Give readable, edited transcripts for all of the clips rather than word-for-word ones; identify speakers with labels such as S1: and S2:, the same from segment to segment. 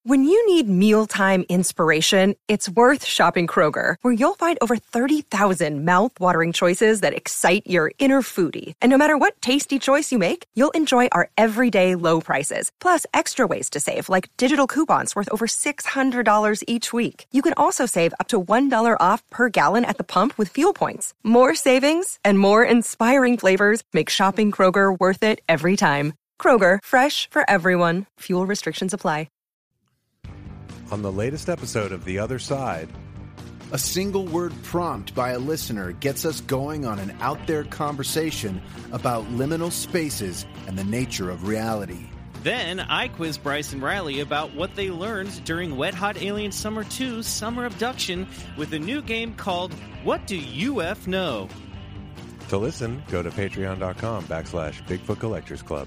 S1: When you need mealtime inspiration, it's worth shopping Kroger, where you'll find over 30,000 mouth-watering choices that excite your inner foodie. And no matter what tasty choice you make, you'll enjoy our everyday low prices, plus extra ways to save, like digital coupons worth over $600 each week. You can also save up to $1 off per gallon at the pump with fuel points. More savings and more inspiring flavors make shopping Kroger worth it every time. Kroger, fresh for everyone. Fuel restrictions apply.
S2: On the latest episode of The Other Side,
S3: a single word prompt by a listener gets us going on an out there conversation about liminal spaces and the nature of reality.
S4: Then I quiz Bryce and Riley about what they learned during Wet Hot Alien Summer 2 Summer Abduction with a new game called What Do UF Know?
S2: to listen, go to patreon.com/Bigfoot Collectors Club.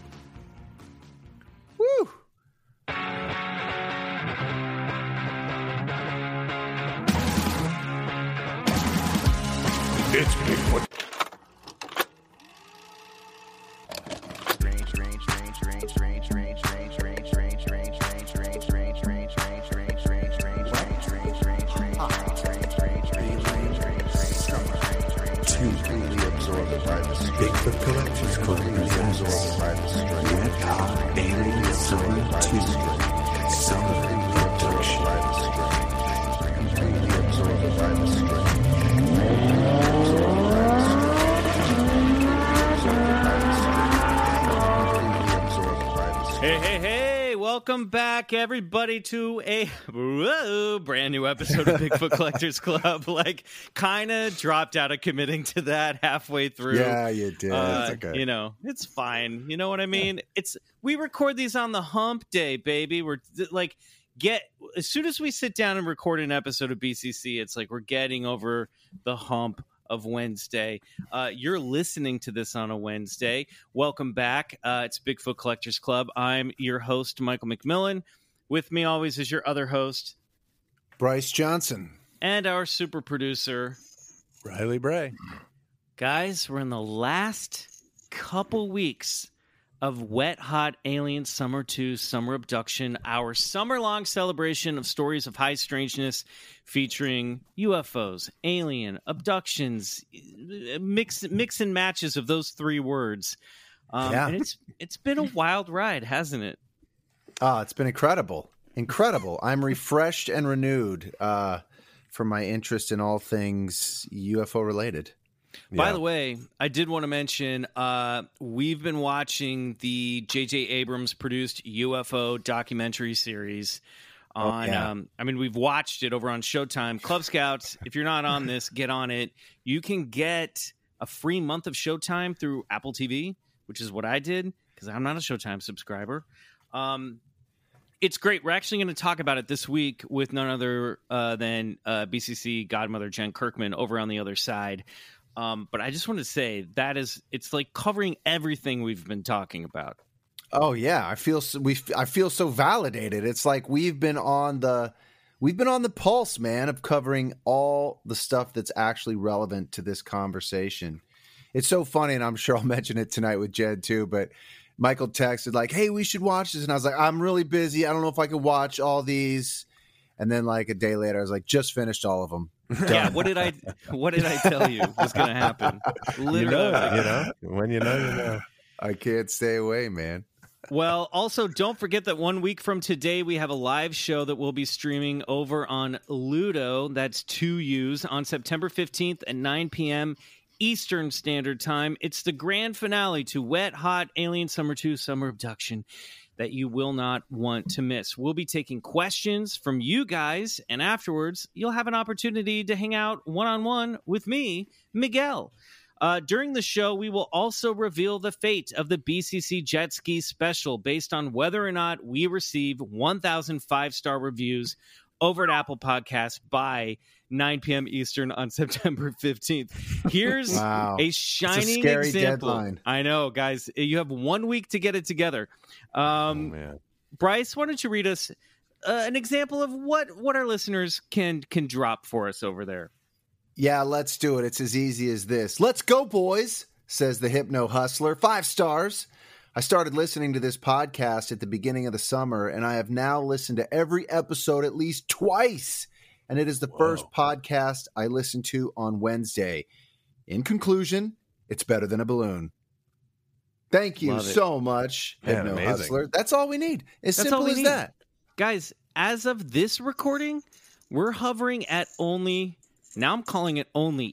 S3: Woo!
S2: It's Bigfoot. Bigfoot Collectors Club presents Wet Hot Alien Summer 2 Summer Abduction.
S4: Hey, welcome back, everybody, to a brand new episode of Bigfoot Collectors Club. Like, kind of dropped out of committing to that halfway through.
S3: Yeah, you did. It's okay.
S4: You know, it's fine. You know what I mean? We record these on the hump day, baby. We're like, as soon as we sit down and record an episode of BCC, it's like we're getting over the hump of Wednesday. You're listening to this on a Wednesday. Welcome back. It's Bigfoot Collectors Club. I'm your host, Michael McMillan. With me always is your other host,
S3: Bryce Johnson.
S4: And our super producer,
S2: Riley Bray.
S4: Guys, we're in the last couple weeks of Wet Hot Alien Summer 2 Summer Abduction, our summer-long celebration of stories of high strangeness featuring UFOs, alien, abductions, mix and matches of those three words. And it's been a wild ride, hasn't it?
S3: Oh, it's been incredible. Incredible. I'm refreshed and renewed for my interest in all things UFO related.
S4: By the way, I did want to mention we've been watching the J.J. Abrams produced UFO documentary series on. We've watched it over on Showtime. Club Scouts, if you're not on this, get on it. You can get a free month of Showtime through Apple TV, which is what I did because I'm not a Showtime subscriber. It's great. We're actually going to talk about it this week with none other than BCC godmother Jen Kirkman over on The Other Side. But I just want to say it's like covering everything we've been talking about.
S3: Oh yeah, I feel so validated. It's like we've been on the pulse, man, of covering all the stuff that's actually relevant to this conversation. It's so funny, and I'm sure I'll mention it tonight with Jed too, but Michael texted like, "Hey, we should watch this." And I was like, "I'm really busy. I don't know if I can watch all these." And then like a day later, I was like, "Just finished all of them."
S4: Yeah, what did I tell you was going to happen? Literally.
S2: When you know.
S3: I can't stay away, man.
S4: Well, also, don't forget that 1 week from today, we have a live show that we'll be streaming over on Ludo. That's 2U's on September 15th at 9 p.m. Eastern Standard Time. It's the grand finale to Wet Hot Alien Summer 2 Summer Abduction that you will not want to miss. We'll be taking questions from you guys, and afterwards, you'll have an opportunity to hang out one-on-one with me, Miguel. During the show, we will also reveal the fate of the BCC Jet Ski Special based on whether or not we receive 1,000 five-star reviews over at Apple Podcasts by 9 p.m. Eastern on September 15th. Here's a shining
S3: scary
S4: example.
S3: Deadline.
S4: I know, guys. You have 1 week to get it together.
S2: Man.
S4: Bryce, why don't you read us an example of what our listeners can drop for us over there?
S3: Yeah, let's do it. It's as easy as this. Let's go, boys, says the Hypno Hustler. 5 stars. I started listening to this podcast at the beginning of the summer, and I have now listened to every episode at least twice. And it is the first podcast I listened to on Wednesday. In conclusion, it's better than a balloon. Thank you so much,
S2: Man,
S3: Hypno
S2: amazing.
S3: Hustler. That's all we need. As
S4: That's
S3: simple
S4: all we
S3: as
S4: need.
S3: that.
S4: Guys, as of this recording, we're hovering at only, now I'm calling it only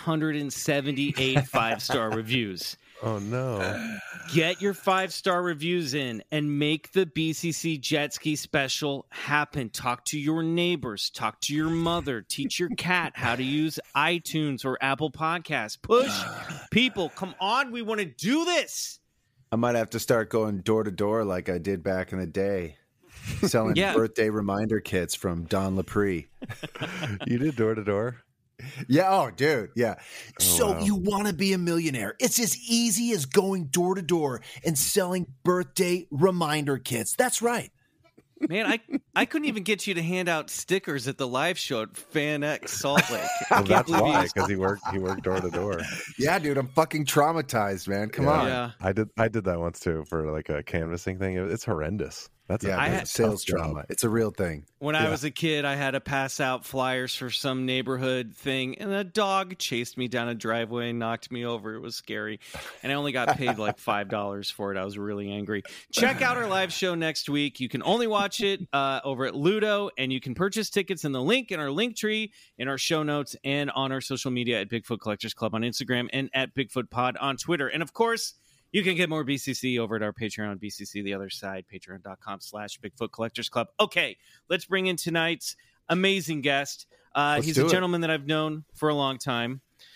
S4: 878 5-star reviews.
S2: Oh, no.
S4: Get your 5-star reviews in and make the BCC Jet Ski special happen. Talk to your neighbors. Talk to your mother. Teach your cat how to use iTunes or Apple Podcasts. Push people. Come on. We want to do this.
S3: I might have to start going door to door like I did back in the day, selling birthday reminder kits from Don Lapre.
S2: You did door to door?
S3: Yeah. Oh, dude. Yeah.
S2: wow.
S3: You want to be a millionaire? It's as easy as going door to door and selling birthday reminder kits. That's right.
S4: Man, I couldn't even get you to hand out stickers at the live show at Fan X Salt Lake.
S2: Well, that's why, because he worked door to door.
S3: Yeah, dude. I'm fucking traumatized, man. Come on.
S4: Yeah.
S2: I did that once too for like a canvassing thing. It's horrendous. That's
S3: Yeah,
S4: I
S3: man,
S4: had-
S3: sales
S2: tough job.
S3: trauma. It's a real thing.
S4: When I was a kid, I had to pass out flyers for some neighborhood thing, and a dog chased me down a driveway and knocked me over. It was scary. And I only got paid like $5 for it. I was really angry. Check out our live show next week. You can only watch it over at Ludo, and you can purchase tickets in the link in our link tree, in our show notes, and on our social media at Bigfoot Collectors Club on Instagram and at Bigfoot Pod on Twitter. And of course, you can get more BCC over at our Patreon, BCC The Other Side, patreon.com/Bigfoot Collectors Club. Okay, let's bring in tonight's amazing guest. He's a gentleman that I've known for a long time.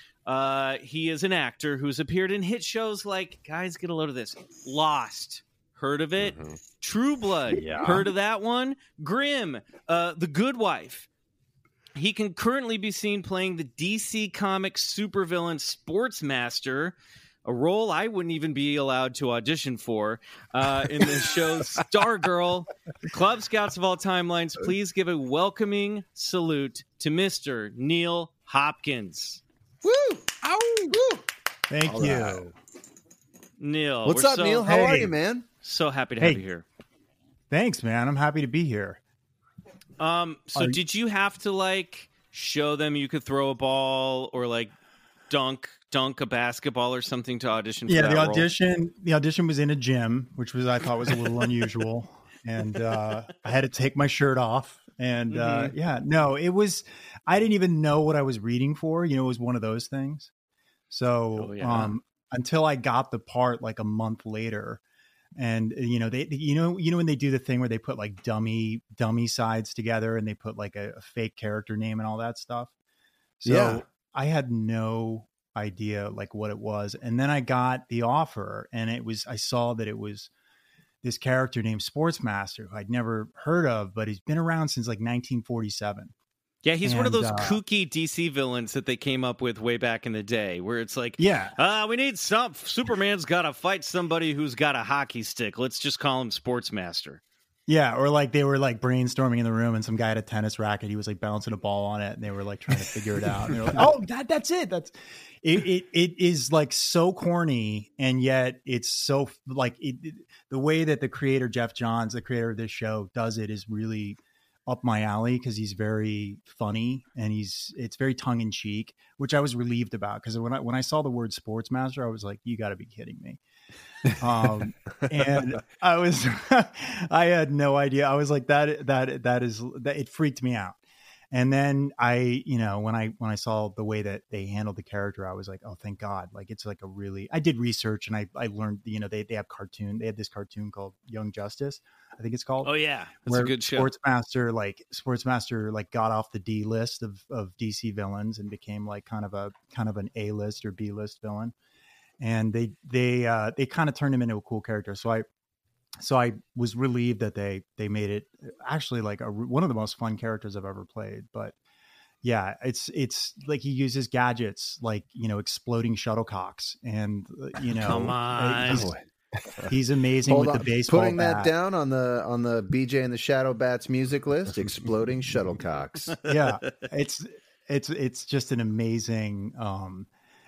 S4: He is an actor who's appeared in hit shows like, guys, get a load of this, Lost. Heard of it?
S2: Mm-hmm.
S4: True Blood. Heard of that one? Grimm. The Good Wife. He can currently be seen playing the DC Comics supervillain Sportsmaster, a role I wouldn't even be allowed to audition for in the show Stargirl. Club Scouts of all timelines, please give a welcoming salute to Mr. Neil Hopkins.
S3: Woo! Ow! Woo!
S5: Thank
S3: All
S5: you.
S3: right.
S4: Neil,
S3: What's
S4: we're
S3: up,
S4: so,
S3: Neil? How are
S5: Hey.
S3: you, man?
S4: So happy to
S5: Hey.
S4: have you here.
S5: Thanks, man. I'm happy to be here.
S4: So did you have to like show them you could throw a ball or like dunk a basketball or something to audition for
S5: Yeah,
S4: that
S5: the
S4: role?
S5: audition was in a gym, which I thought was a little unusual. And I had to take my shirt off. And I didn't even know what I was reading for. It was one of those things. So until I got the part like a month later, and they when they do the thing where they put like dummy sides together and they put like a fake character name and all that stuff. So I had no idea like what it was. And then I got the offer, and I saw that it was this character named Sportsmaster, who I'd never heard of, but he's been around since like 1947.
S4: Yeah, he's one of those
S5: And,
S4: kooky DC villains that they came up with way back in the day, where it's like, we need Superman's got to fight somebody who's got a hockey stick. Let's just call him Sportsmaster.
S5: Yeah, or like they were like brainstorming in the room, and some guy had a tennis racket. He was like bouncing a ball on it, and they were like trying to figure it out. And they were like, "Oh, that's it. It is like so corny, and yet it's so like the way that the creator Jeff Johns, the creator of this show, does it is really up my alley because he's very funny and it's very tongue in cheek, which I was relieved about because when I saw the word Sportsmaster, I was like, you got to be kidding me. And I had no idea. I was like, it freaked me out. And then when I saw the way that they handled the character, I was like, oh, thank God. Like, it's like I did research and I learned, they have this cartoon called Young Justice, I think it's called.
S4: Oh yeah. That's a good show.
S5: Sportsmaster got off the D list of DC villains and became like kind of an A list or B list villain. And they kind of turned him into a cool character. So I was relieved that they made it actually like one of the most fun characters I've ever played. But yeah, it's like he uses gadgets like, exploding shuttlecocks and,
S4: Come on.
S5: He's amazing
S3: Hold
S5: with
S3: on.
S5: the baseball
S3: Putting
S5: bat.
S3: that down on the BJ and the Shadow Bats music list, exploding shuttlecocks.
S5: Yeah, it's just an amazing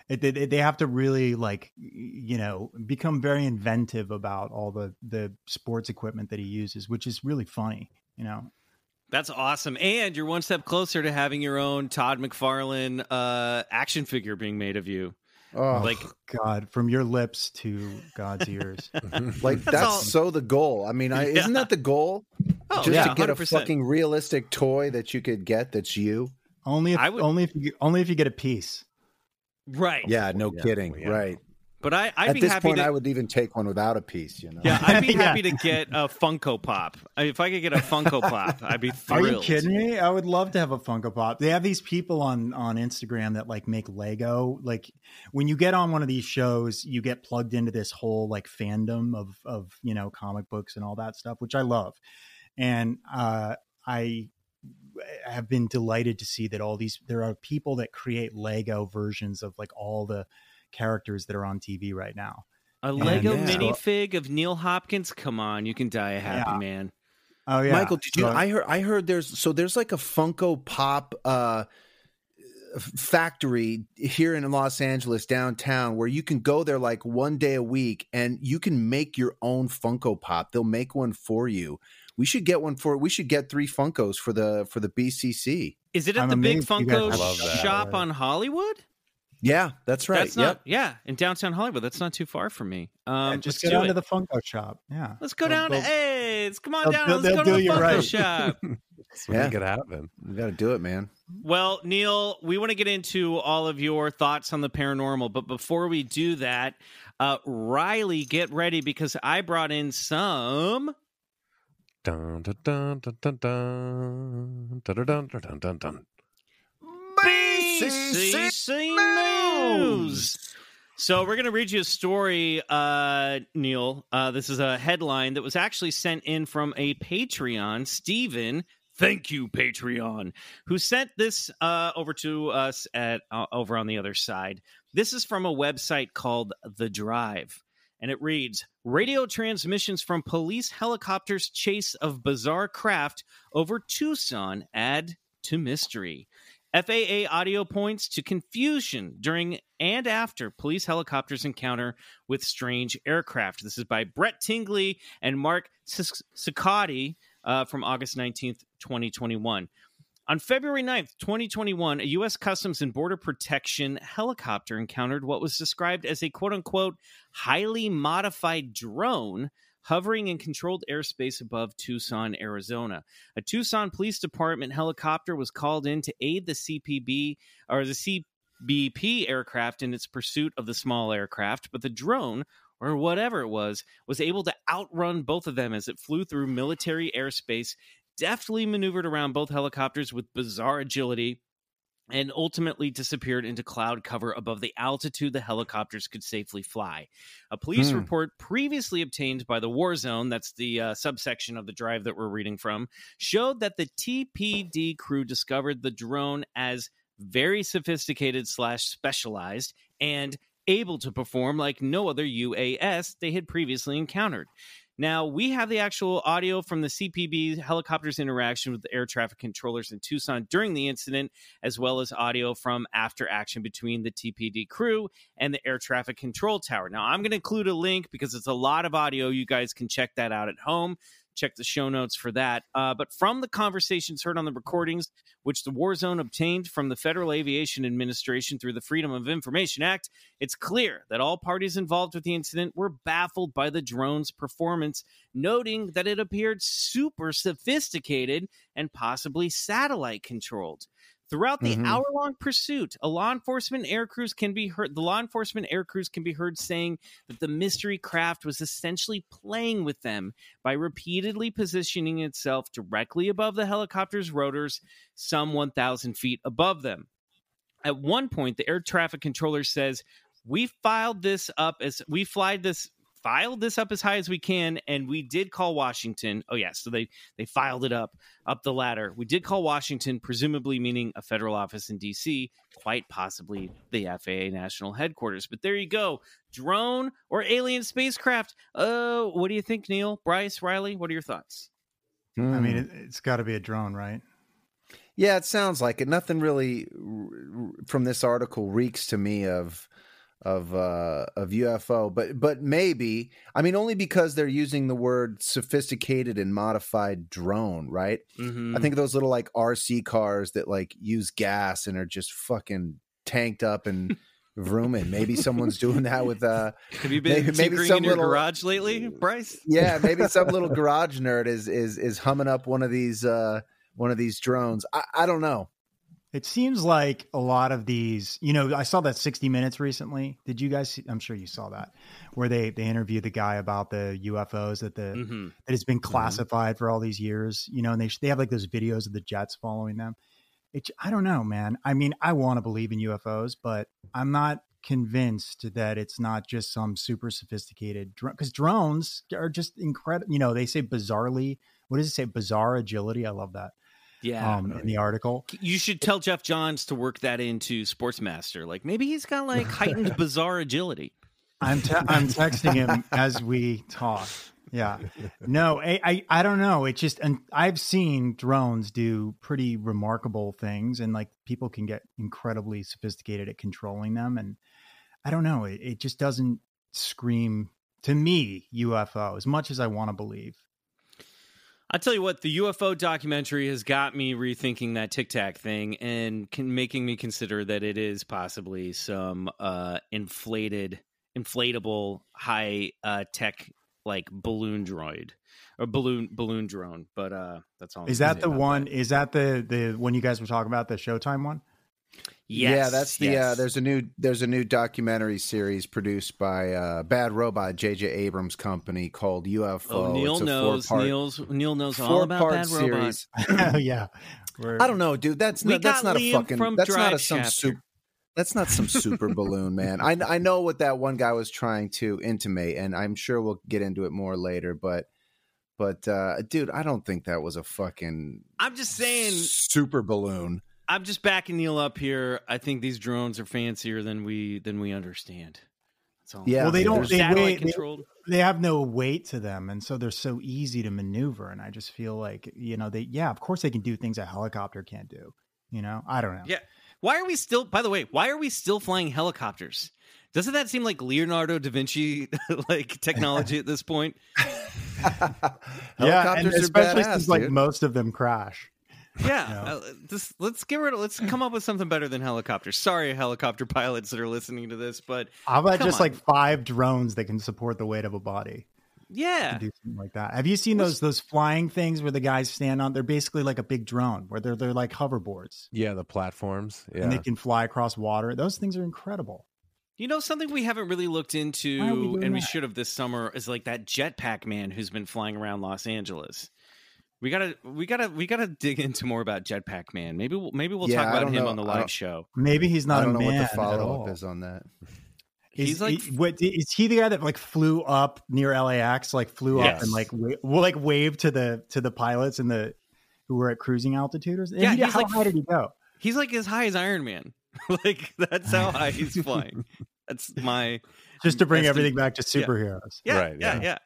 S5: They have to really become very inventive about all the sports equipment that he uses, which is really funny.
S4: That's awesome. And you're one step closer to having your own Todd McFarlane action figure being made of you.
S5: Oh, God, from your lips to God's ears.
S3: That's so the goal. I mean, isn't that the goal?
S4: Oh,
S3: just to get 100%. A fucking realistic toy that you could get that's you.
S5: Only if you get a piece.
S4: Right.
S3: Yeah, no kidding. Yeah. Right.
S4: But I'd
S3: At
S4: be
S3: this
S4: happy
S3: point,
S4: to...
S3: I would even take one without a piece,
S4: Yeah, I'd be happy to get a Funko Pop. If I could get a Funko Pop, I'd be thrilled.
S5: Are you kidding me? I would love to have a Funko Pop. They have these people on Instagram that make Lego. Like when you get on one of these shows, you get plugged into this whole fandom of comic books and all that stuff, which I love. And I have been delighted to see that there are people that create Lego versions of all the characters that are on TV right now.
S4: A Lego minifig of Neil Hopkins? Come on, you can die a happy man.
S5: Oh yeah.
S3: Michael, did you I heard there's a Funko Pop factory here in Los Angeles downtown where you can go there one day a week and you can make your own Funko Pop. They'll make one for you. We should get 3 Funkos for the BCC.
S4: Is it at the big Funko shop on Hollywood?
S3: Yeah, that's right.
S4: In downtown Hollywood. That's not too far from me.
S5: Just go down to the Funko shop. Yeah,
S4: let's go down to come on down. Let's go to the Funko shop.
S2: Make it happen.
S3: We got to do it, man.
S4: Well, Neil, we want to get into all of your thoughts on the paranormal, but before we do that, Riley, get ready because I brought in some.
S2: Dun, dun, dun, dun, dun, dun, dun, dun, dun, dun, dun.
S4: BCC News. So we're going to read you a story, Neil. This is a headline that was actually sent in from a Patreon, Steven. Thank you, Patreon, who sent this over to us at over on the other side. This is from a website called The Drive. And it reads, radio transmissions from police helicopters' chase of bizarre craft over Tucson add to mystery. FAA audio points to confusion during and after police helicopters encounter with strange aircraft. This is by Brett Tingley and Mark Cicotti from August 19th, 2021. On February 9th, 2021, a U.S. Customs and Border Protection helicopter encountered what was described as a quote-unquote highly modified drone hovering in controlled airspace above Tucson, Arizona. A Tucson Police Department helicopter was called in to aid the CBP aircraft in its pursuit of the small aircraft, but the drone, or whatever it was able to outrun both of them as it flew through military airspace, deftly maneuvered around both helicopters with bizarre agility, and ultimately disappeared into cloud cover above the altitude the helicopters could safely fly. A police report previously obtained by the War Zone, that's the subsection of The Drive that we're reading from, showed that the TPD crew discovered the drone as very sophisticated / specialized and able to perform like no other UAS they had previously encountered. Now, we have the actual audio from the CPB helicopter's interaction with the air traffic controllers in Tucson during the incident, as well as audio from after action between the TPD crew and the air traffic control tower. Now, I'm going to include a link because it's a lot of audio. You guys can check that out at home. Check the show notes for that. But from the conversations heard on the recordings, which the War Zone obtained from the Federal Aviation Administration through the Freedom of Information Act, it's clear that all parties involved with the incident were baffled by the drone's performance, noting that it appeared super sophisticated and possibly satellite controlled. Throughout the hour-long pursuit, the law enforcement air crews can be heard saying that the mystery craft was essentially playing with them by repeatedly positioning itself directly above the helicopter's rotors, some 1,000 feet above them. At one point, the air traffic controller says, "We filed this up as high as we can, and we did call Washington." Oh yeah, so they filed it up the ladder. We did call Washington, presumably meaning a federal office in DC, quite possibly the FAA national headquarters. But there you go, drone or alien spacecraft. What do you think, Neil, Bryce, Riley? What are your thoughts?
S5: I mean, it's got to be a drone, right?
S3: Yeah, it sounds like it. Nothing really from this article reeks to me of UFO, but maybe, I mean, only because they're using the word sophisticated and modified drone, right?
S4: Mm-hmm.
S3: I think of those little like RC cars that like use gas and are just fucking tanked up and vrooming. Maybe someone's doing that with
S4: Have you been tinkering in your garage lately, Bryce?
S3: Yeah, maybe some little garage nerd is humming up one of these drones. I don't know.
S5: It seems like a lot of these, I saw that 60 Minutes recently. Did you guys see? I'm sure you saw that, where they interviewed the guy about the UFOs that that has been classified for all these years, and they have like those videos of the jets following them. I don't know, man. I mean, I want to believe in UFOs, but I'm not convinced that it's not just some super sophisticated drone, because drones are just incredible. They say bizarrely, what does it say? Bizarre agility. I love that.
S4: Yeah,
S5: in the article.
S4: You should tell Jeff Johns to work that into Sportsmaster. Like maybe he's got like heightened bizarre agility.
S5: I'm texting him as we talk. Yeah, no, I don't know. It just, and I've seen drones do pretty remarkable things, and like people can get incredibly sophisticated at controlling them, and I don't know. It just doesn't scream to me UFO as much as I want to believe.
S4: I'll tell you what, the UFO documentary has got me rethinking that Tic Tac thing and making me consider that it is possibly some inflatable high tech like balloon droid or balloon drone. But that's all.
S5: Is that the one? That. Is that the one you guys were talking about, the Showtime one?
S4: Yes,
S3: yeah, that's the
S4: yes.
S3: there's a new documentary series produced by Bad Robot, J.J. Abrams' company, called UFO.
S4: Oh, Neil knows all about Bad Robot.
S5: Yeah,
S3: I don't know, dude. That's not a fucking. That's not some super balloon, man. I know what that one guy was trying to intimate, and I'm sure we'll get into it more later. But dude, I don't think that was a fucking.
S4: I'm just saying,
S3: super balloon.
S4: I'm just backing Neil up here. I think these drones are fancier than we understand. That's all.
S3: Yeah,
S5: well, they don't. They have no weight to them, and so they're so easy to maneuver. And I just feel like of course they can do things a helicopter can't do. I don't know.
S4: Yeah. Why are we still? By the way, why are we still flying helicopters? Doesn't that seem like Leonardo da Vinci like technology at this point?
S3: Helicopters
S5: and
S3: are
S5: especially
S3: badass,
S5: since
S3: dude.
S5: like most of them crash.
S4: Yeah, let's come up with something better than helicopters. Sorry, helicopter pilots that are listening to this, but
S5: how about just like 5 drones that can support the weight of a body?
S4: Yeah,
S5: do something like that. Have you seen those flying things where the guys stand on? They're basically like a big drone, where they're like hoverboards.
S2: Yeah, the platforms. Yeah,
S5: and they can fly across water. Those things are incredible.
S4: Something we haven't really looked into, and we should have this summer, is like that jetpack man who's been flying around Los Angeles. We gotta dig into more about Jetpack Man. Maybe we'll talk about him on the live show.
S5: Maybe he's not.
S3: I don't know
S5: man
S3: what the follow up is on that.
S5: Is he the guy that like flew up near LAX, like flew up and like waved to the pilots and who were at cruising altitude? How high did he go?
S4: He's like as high as Iron Man. Like that's how high he's flying. That's my
S5: just to bring everything back to superheroes.
S4: Yeah,
S2: right,
S4: yeah.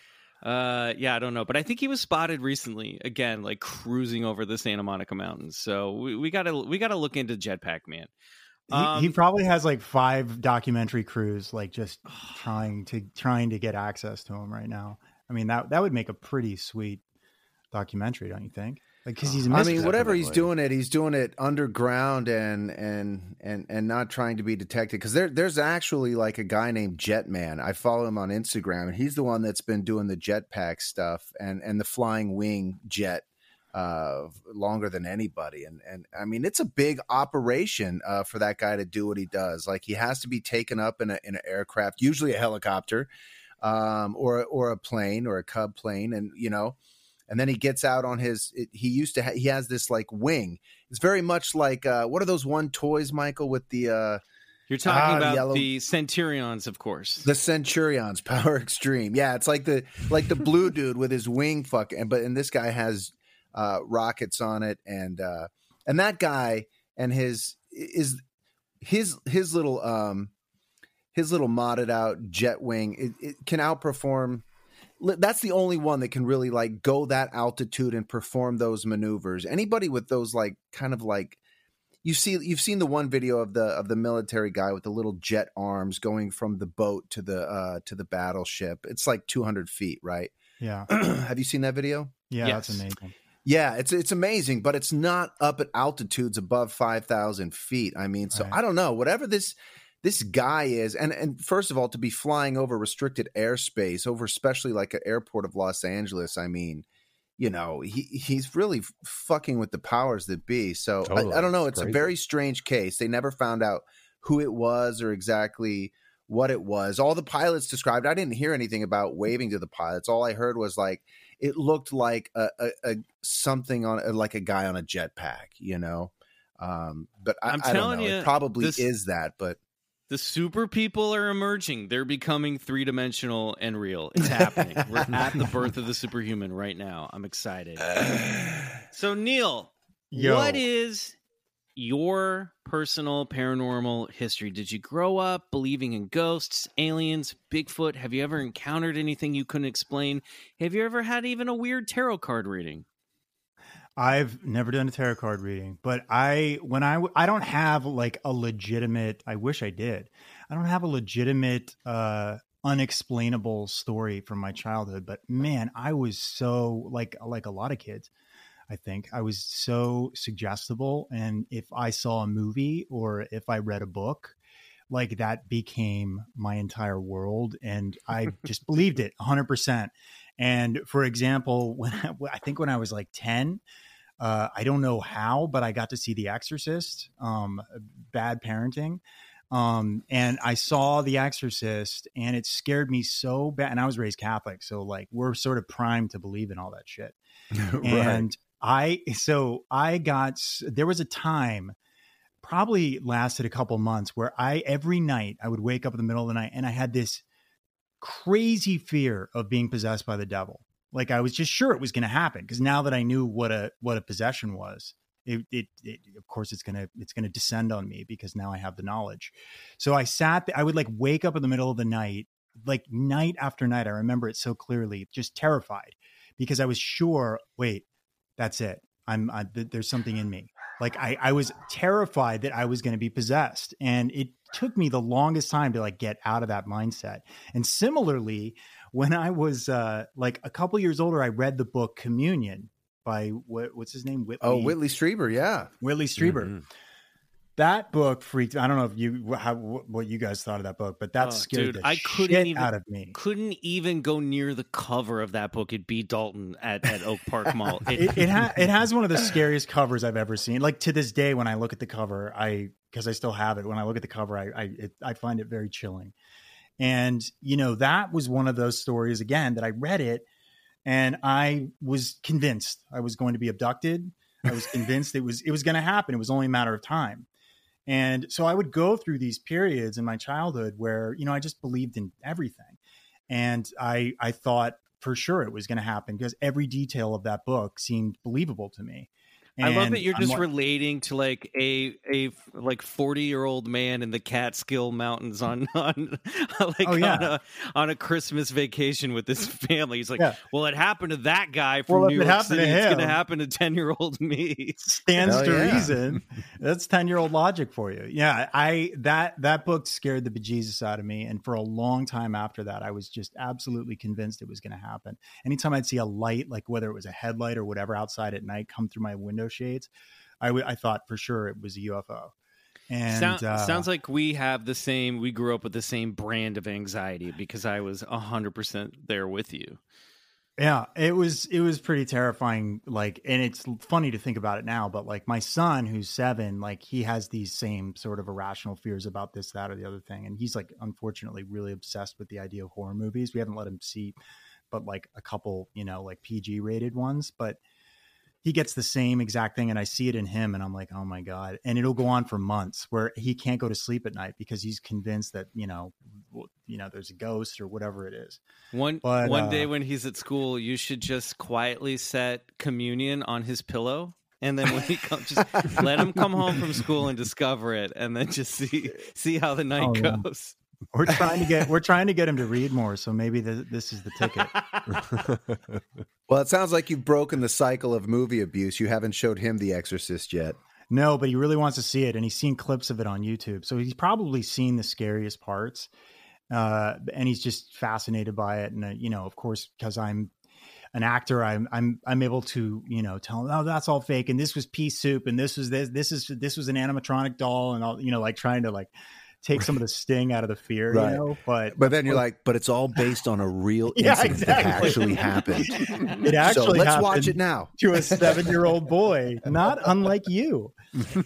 S4: I don't know, but I think he was spotted recently again, like cruising over the Santa Monica Mountains. So we gotta look into Jetpack Man.
S5: He probably has like 5 documentary crews, like just trying to get access to him right now. I mean, that would make a pretty sweet documentary, don't you think? Like, because he's
S3: whatever he's doing it underground and not trying to be detected. Because there's actually like a guy named Jetman. I follow him on Instagram, and he's the one that's been doing the jetpack stuff and the flying wing jet longer than anybody. And I mean, it's a big operation for that guy to do what he does. Like, he has to be taken up in an aircraft, usually a helicopter, or a plane or a Cub plane, and then he gets out on he has this like wing. It's very much like what are those toys, Michael, with the
S4: you're talking about the Centurions, of course.
S3: The Centurions, Power Extreme. Yeah, it's like the blue dude with his wing and this guy has rockets on it, and that guy and his little modded out jet wing, it can outperform. That's the only one that can really like go that altitude and perform those maneuvers. Anybody with those like kind of like you've seen the one video of the military guy with the little jet arms going from the boat to the battleship. It's like 200 feet, right?
S5: Yeah.
S3: Have you seen that video?
S5: Yeah,
S4: Yes.
S5: that's amazing.
S3: Yeah, it's amazing, but it's not up at altitudes above 5,000 feet. I mean, so
S5: Right.
S3: I don't know. Whatever this guy is, and first of all, to be flying over restricted airspace, over especially like an airport of Los Angeles, I mean, you know, he's really fucking with the powers that be. So
S2: Totally.
S3: I don't know.
S2: It's
S3: It's a
S2: crazy.
S3: very strange case. They never found out who it was or exactly what it was. All the pilots described, I didn't hear anything about waving to the pilots. All I heard was like, it looked like a something on like a guy on a jetpack, you know? But I don't
S4: telling
S3: know.
S4: you,
S3: It probably
S4: this-
S3: is that, but
S4: The super people are emerging. They're becoming three-dimensional and real. It's happening. We're at the birth of the superhuman right now. I'm excited. So, Neil,
S5: Yo.
S4: what is your personal paranormal history? Did you grow up believing in ghosts, aliens, Bigfoot? Have you ever encountered anything you couldn't explain? Have you ever had even a weird tarot card reading?
S5: I've never done a tarot card reading, but I don't have like a legitimate, I wish I did. I don't have a legitimate, unexplainable story from my childhood, but man, I was so like a lot of kids, I think I was so suggestible. And if I saw a movie or if I read a book, like that became my entire world. And I just believed it 100%. And for example, I think when I was like 10, I don't know how, but I got to see The Exorcist, bad parenting. And I saw The Exorcist and it scared me so bad. And I was raised Catholic. So like, we're sort of primed to believe in all that shit. And there was a time, probably lasted a couple months, where every night I would wake up in the middle of the night and I had this crazy fear of being possessed by the devil. Like I was just sure it was going to happen, because now that I knew what a possession was, it of course it's going to descend on me because now I have the knowledge. So I would like wake up in the middle of the night, like night after night. I remember it so clearly, just terrified, because I was sure, wait, that's it. There's something in me. Like I was terrified that I was going to be possessed, and it took me the longest time to like get out of that mindset. And similarly, when I was like a couple years older, I read the book Communion by what's his name?
S3: Whitley Strieber. Yeah.
S5: Whitley Strieber.
S2: Mm-hmm.
S5: That book freaked. I don't know if what you guys thought of that book, but that scared the shit out of me.
S4: Couldn't even go near the cover of that book at B. Dalton at Oak Park Mall.
S5: It has one of the scariest covers I've ever seen. Like to this day, when I look at the cover, because I still have it. When I look at the cover, I find it very chilling. And you know, that was one of those stories again that I read it, and I was convinced I was going to be abducted. I was convinced it was going to happen. It was only a matter of time. And so I would go through these periods in my childhood where, you know, I just believed in everything. And I thought for sure it was going to happen because every detail of that book seemed believable to me.
S4: I love
S5: And
S4: that you're
S5: I'm
S4: just
S5: like,
S4: relating to like a like 40-year-old man in the Catskill Mountains on on a Christmas vacation with his family. He's like,
S5: Yeah.
S4: well, it happened to that guy from
S5: Well, if
S4: New
S5: it
S4: York
S5: happened
S4: City.
S5: to
S4: It's going to
S5: him-
S4: happen to 10-year-old me.
S5: stands
S3: Hell
S5: to
S3: yeah.
S5: reason. That's 10-year-old logic for you. Yeah. That book scared the bejesus out of me. And for a long time after that, I was just absolutely convinced it was going to happen. Anytime I'd see a light, like whether it was a headlight or whatever outside at night, come through my window shades, I thought for sure it was a UFO. And
S4: Sounds like we grew up with the same brand of anxiety, because I was 100% there with you.
S5: yeah, it was pretty terrifying. Like, and it's funny to think about it now, but like my son, who's 7, like he has these same sort of irrational fears about this, that, or the other thing. And he's like, unfortunately, really obsessed with the idea of horror movies. We haven't let him see, but like a couple, you know, like PG rated ones, but he gets the same exact thing. And I see it in him and I'm like, oh my God. And it'll go on for months where he can't go to sleep at night because he's convinced that, you know, there's a ghost or whatever it is.
S4: One day when he's at school, you should just quietly set Communion on his pillow. And then when he comes, just let him come home from school and discover it, and then just see how the night
S5: yeah.
S4: goes.
S5: We're trying to get him to read more. So maybe this is the ticket.
S3: Well, it sounds like you've broken the cycle of movie abuse. You haven't showed him The Exorcist yet.
S5: No, but he really wants to see it, and he's seen clips of it on YouTube. So he's probably seen the scariest parts, and he's just fascinated by it. And of course, because I'm an actor, I'm able to tell him, oh, that's all fake, and this was pea soup, and this was this was an animatronic doll, and all like trying to like take some of the sting out of the fear,
S3: Right.
S5: But
S3: then you're like, but it's all based on a real incident that actually happened.
S5: It actually
S3: so let's
S5: happened
S3: watch it now.
S5: to a 7-year-old boy, not unlike you.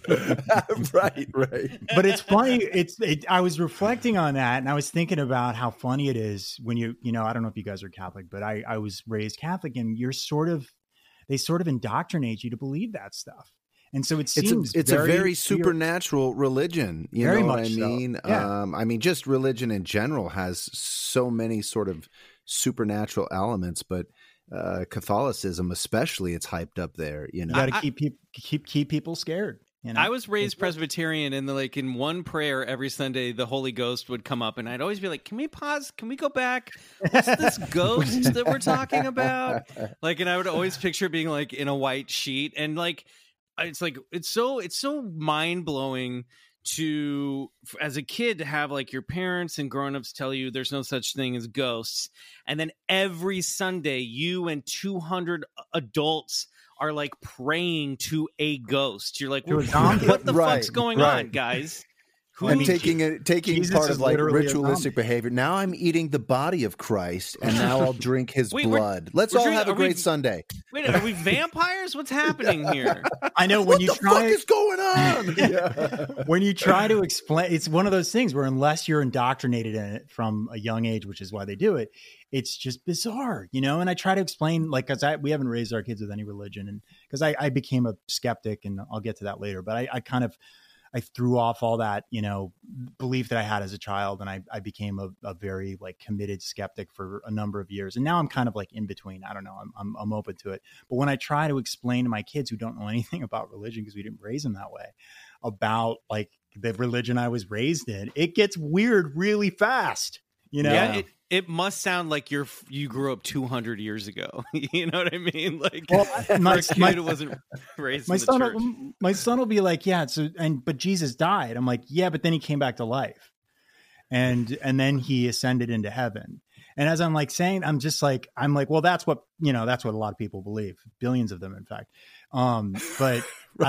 S3: Right.
S5: But it's funny. I was reflecting on that, and I was thinking about how funny it is when I don't know if you guys are Catholic, but I was raised Catholic, and they sort of indoctrinate you to believe that stuff. And so it seems
S3: it's a very supernatural religion. You
S5: Very
S3: know what
S5: much
S3: I
S5: so.
S3: mean?
S5: Yeah.
S3: I mean, just religion in general has so many sort of supernatural elements, but Catholicism, especially, it's hyped up there. You know,
S5: You got to keep people scared.
S4: I was raised Presbyterian, and in one prayer every Sunday, the Holy Ghost would come up, and I'd always be like, "Can we pause? Can we go back? What's this ghost that we're talking about?" And I would always picture it being like in a white sheet, and it's so mind blowing to, as a kid, to have like your parents and grown-ups tell you there's no such thing as ghosts, and then every Sunday you and 200 adults are like praying to a ghost. You're like,
S5: To a zombie?
S4: what the
S3: Right,
S4: fuck's going
S3: right.
S4: on, guys?
S3: and taking
S5: Jesus
S3: part
S5: is
S3: of like
S5: literally a
S3: ritualistic
S5: zombie.
S3: behavior. Now I'm eating the body of Christ, and now I'll drink his
S4: Wait, we're-
S3: blood. Let's
S4: we're
S3: all
S4: drinking-
S3: have a
S4: are we-
S3: great Sunday.
S4: Wait, are we vampires? What's happening here?
S5: I know when
S3: What
S5: you
S3: the
S5: try
S3: fuck is going on? Yeah.
S5: when you try to explain, it's one of those things where unless you're indoctrinated in it from a young age, which is why they do it, it's just bizarre, And I try to explain, because we haven't raised our kids with any religion, and because I became a skeptic, and I'll get to that later. But I threw off all that, belief that I had as a child, and I became a very like committed skeptic for a number of years. And now I'm kind of like in between. I don't know. I'm open to it. But when I try to explain to my kids who don't know anything about religion, because we didn't raise them that way, about like the religion I was raised in, it gets weird really fast.
S4: Yeah, it must sound like you grew up 200 years ago. You know what I mean? Like,
S5: Well,
S4: for a kid who wasn't raised in the church.
S5: My son will be like, yeah, but Jesus died. I'm like, yeah, but then he came back to life, and then he ascended into heaven. And as I'm like saying, I'm like, well, that's what a lot of people believe, billions of them, in fact. But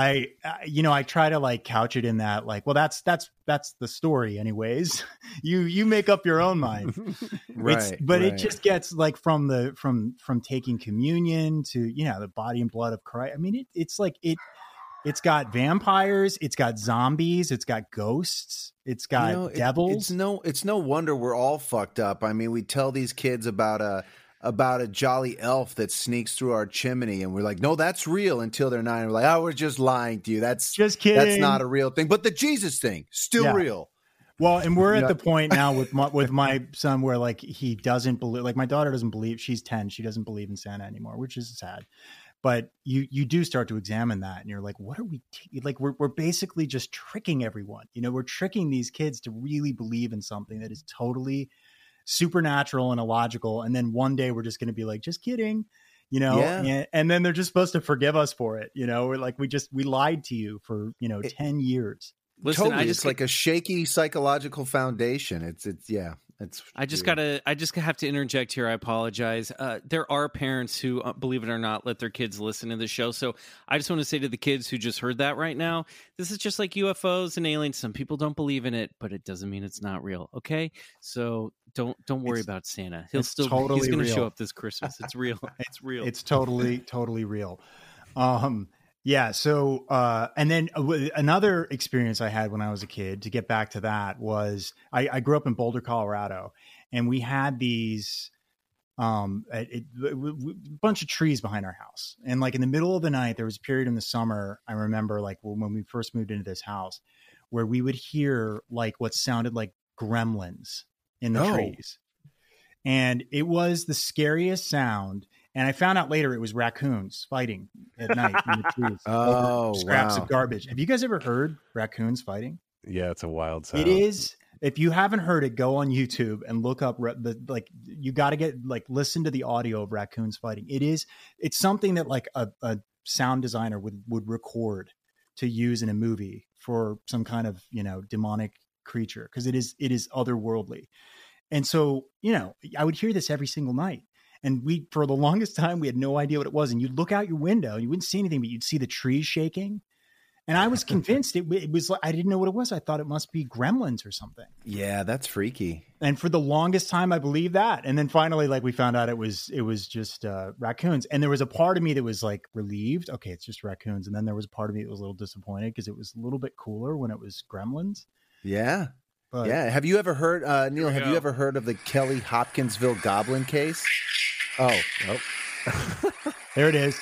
S5: I try to like couch it in that, like, well, that's the story anyways. You make up your own mind.
S3: Right.
S5: It just gets like from taking communion to, the body and blood of Christ. I mean, it's got vampires, it's got zombies, it's got ghosts, it's got devils.
S3: It's no wonder we're all fucked up. I mean, we tell these kids about a jolly elf that sneaks through our chimney, and we're like, no, that's real, until they're 9. We're like, oh, we're just lying to you. That's
S5: just kidding.
S3: That's not a real thing. But the Jesus thing, still real.
S5: Well, and we're at the point now with my son where like he doesn't believe, like my daughter doesn't believe, she's 10, she doesn't believe in Santa anymore, which is sad. But you do start to examine that, and you're like, what are we like? We're basically just tricking everyone. We're tricking these kids to really believe in something that is totally supernatural and illogical. And then one day we're just going to be like, just kidding, and then they're just supposed to forgive us for it. We're like, we lied to you for, 10 years.
S4: Listen,
S3: Totally. It's like a shaky psychological foundation. I just
S4: have to interject here. I apologize. There are parents who, believe it or not, let their kids listen to the show. So I just want to say to the kids who just heard that right now, this is just like UFOs and aliens. Some people don't believe in it, but it doesn't mean it's not real. Okay, so don't worry about Santa. He's going to show up this Christmas. It's real. It's real.
S5: It's totally real. Yeah. So, and then another experience I had when I was a kid, to get back to that, was I grew up in Boulder, Colorado, and we had these, a bunch of trees behind our house. And like in the middle of the night, there was a period in the summer, I remember, like when we first moved into this house, where we would hear like what sounded like gremlins in the trees. And it was the scariest sound. And I found out later it was raccoons fighting at night in the trees over scraps of garbage. Have you guys ever heard raccoons fighting?
S2: Yeah, it's a wild sound.
S5: It is. If you haven't heard it, go on YouTube and look up you got to listen to the audio of raccoons fighting. It's something that like a sound designer would record to use in a movie for some kind of, demonic creature, because it is otherworldly. And so, I would hear this every single night. And for the longest time, we had no idea what it was. And you'd look out your window and you wouldn't see anything, but you'd see the trees shaking. And I was convinced it was like, I didn't know what it was. I thought it must be gremlins or something.
S3: Yeah, that's freaky.
S5: And for the longest time, I believed that. And then finally, we found out it was just raccoons. And there was a part of me that was relieved. Okay, it's just raccoons. And then there was a part of me that was a little disappointed because it was a little bit cooler when it was gremlins.
S3: Yeah.
S5: But,
S3: yeah. Have you ever heard, Neil, have you ever heard of the Kelly Hopkinsville goblin case? Oh.
S5: There it is.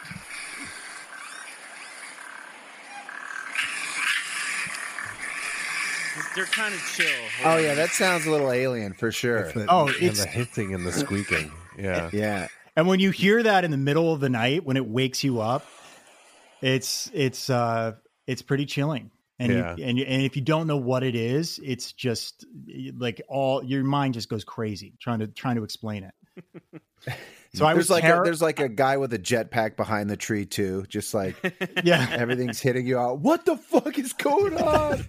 S4: They're kind of chill.
S3: Oh, yeah. That sounds a little alien for sure.
S2: It's the hissing and the squeaking. Yeah.
S3: Yeah.
S5: And when you hear that in the middle of the night, when it wakes you up, it's pretty chilling. And and if you don't know what it is, it's just your mind just goes crazy trying to explain it. So there's a
S3: guy with a jetpack behind the tree too, just everything's hitting you out. What the fuck is going on?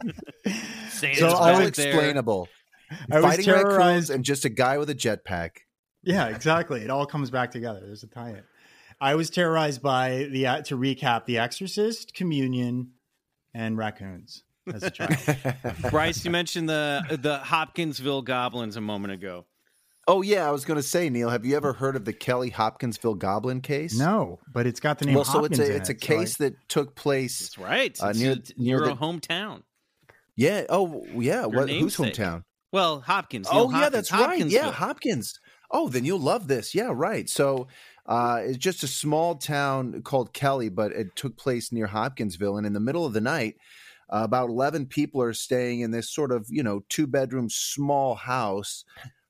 S4: So
S3: all explainable. Fighting
S5: terrorized
S3: raccoons and just a guy with a jetpack.
S5: Yeah, exactly. It all comes back together. There's a tie-in. I was terrorized by to recap, The Exorcist, Communion, and raccoons as a child.
S4: Bryce, you mentioned the Hopkinsville goblins a moment ago.
S3: Oh, yeah. I was going to say, Neil, have you ever heard of the Kelly Hopkinsville goblin case?
S5: No, but it's got the name Hopkins in it.
S3: It's a case that took place.
S4: That's right.
S3: Near
S4: your hometown.
S3: Yeah. Oh, yeah. Whose hometown?
S4: Well, Hopkins.
S3: Yeah, that's right. Yeah, Hopkins. Oh, then you'll love this. Yeah, right. So it's just a small town called Kelly, but it took place near Hopkinsville. And in the middle of the night, about 11 people are staying in this sort of, 2-bedroom small house.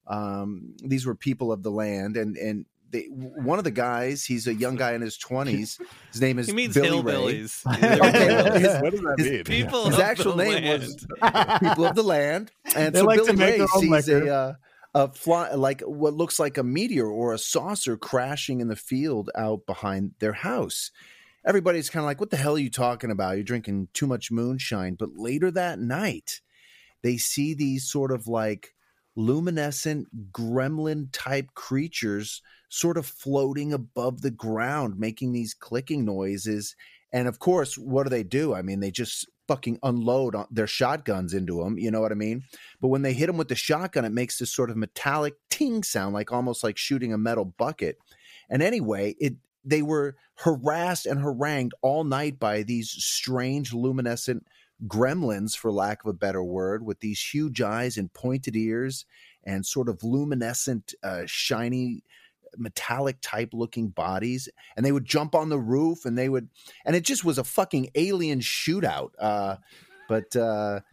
S3: These were people of the land, and one of the guys, he's a young guy in his 20s. His name is Billy
S4: hillbillies.
S3: What
S2: does that mean?
S4: People
S3: his actual name was People of the Land, and
S5: they
S3: so
S5: like
S3: Billy
S5: to make
S3: Ray
S5: their own
S3: sees
S5: liquor.
S3: a fly, like what looks like a meteor or a saucer crashing in the field out behind their house. Everybody's kind of like, "What the hell are you talking about? You're drinking too much moonshine." But later that night, they see these sort of luminescent gremlin type creatures sort of floating above the ground, making these clicking noises. And of course, what do? I mean, they just fucking unload their shotguns into them. You know what I mean? But when they hit them with the shotgun, it makes this sort of metallic ting sound, almost like shooting a metal bucket. And anyway, they were harassed and harangued all night by these strange luminescent gremlins, for lack of a better word, with these huge eyes and pointed ears and sort of luminescent, shiny, metallic type looking bodies. And they would jump on the roof and and it just was a fucking alien shootout. But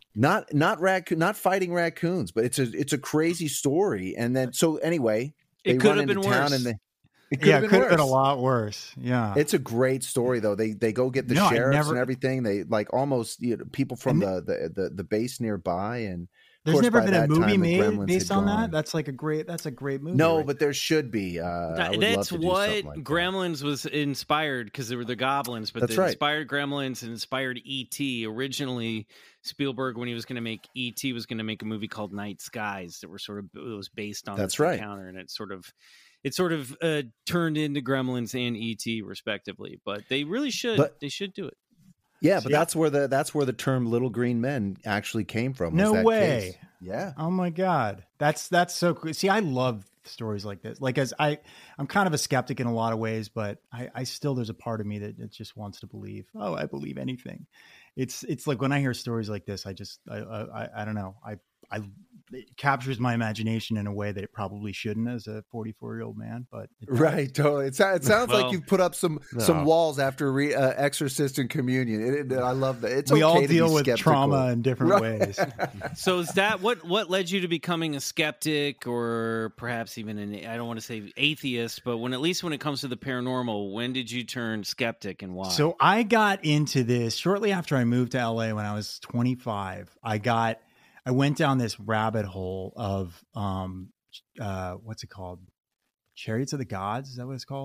S3: not fighting raccoons, but it's a crazy story. And then, so anyway, they
S4: it could
S3: run
S4: have
S3: into
S4: been
S3: town
S4: worse.
S3: and
S5: It could have been a lot worse. Yeah.
S3: It's a great story though. They go get the sheriffs and everything. They almost people from the base nearby, and
S5: there's never been a movie made based on that. That's a great movie.
S3: No,
S5: right?
S3: But there should be.
S4: That's what Gremlins was inspired, because they were the goblins, but they inspired Gremlins and inspired E.T. Originally, Spielberg, when he was going to make E.T., was going to make a movie called Night Skies that was based on this encounter, and it sort of turned into Gremlins and E.T. respectively. But they really should. They should do it.
S3: Yeah, but that's where the term "little green men" actually came from.
S5: No way.
S3: Case. Yeah.
S5: Oh my God, that's so cool. See, I love stories like this. As I'm kind of a skeptic in a lot of ways, but I still, there's a part of me that just wants to believe. Oh, I believe anything. It's like when I hear stories like this, I don't know. It captures my imagination in a way that it probably shouldn't as a 44-year-old man, but
S3: right, totally. It sounds like you've put up some walls after Exorcist and Communion. I love that. It's
S5: we
S3: okay
S5: all
S3: to
S5: deal
S3: be
S5: with
S3: skeptical.
S5: trauma in different ways.
S4: So is that what led you to becoming a skeptic, or perhaps even I don't want to say atheist, but when it comes to the paranormal, when did you turn skeptic and why?
S5: So I got into this shortly after I moved to LA when I was 25. I went down this rabbit hole of what's it called? Chariots of the Gods? Is that what it's called?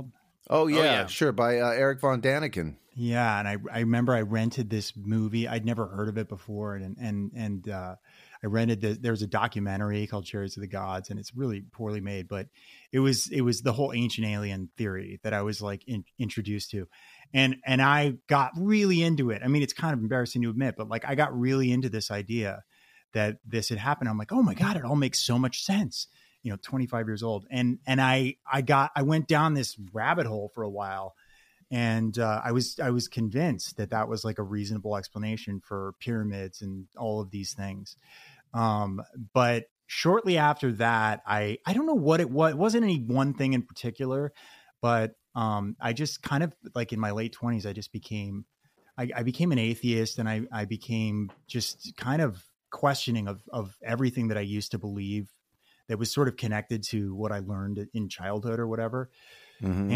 S3: Oh yeah,
S4: yeah.
S3: sure. By Eric Von Daniken.
S5: Yeah, and I remember I rented this movie. I'd never heard of it before, I rented there's a documentary called Chariots of the Gods, and it's really poorly made, but it was the whole ancient alien theory that I was like introduced to, and I got really into it. I mean, it's kind of embarrassing to admit, but like I got really into this idea that this had happened. I'm like, oh my God, it all makes so much sense. 25 years old, and I went down this rabbit hole for a while. And I was convinced that was like a reasonable explanation for pyramids and all of these things. But shortly after that, I don't know what it was. It wasn't any one thing in particular, but I just kind of like in my late 20s, I just became an atheist, and I became just kind of questioning of everything that I used to believe that was sort of connected to what I learned in childhood or whatever. Mm-hmm.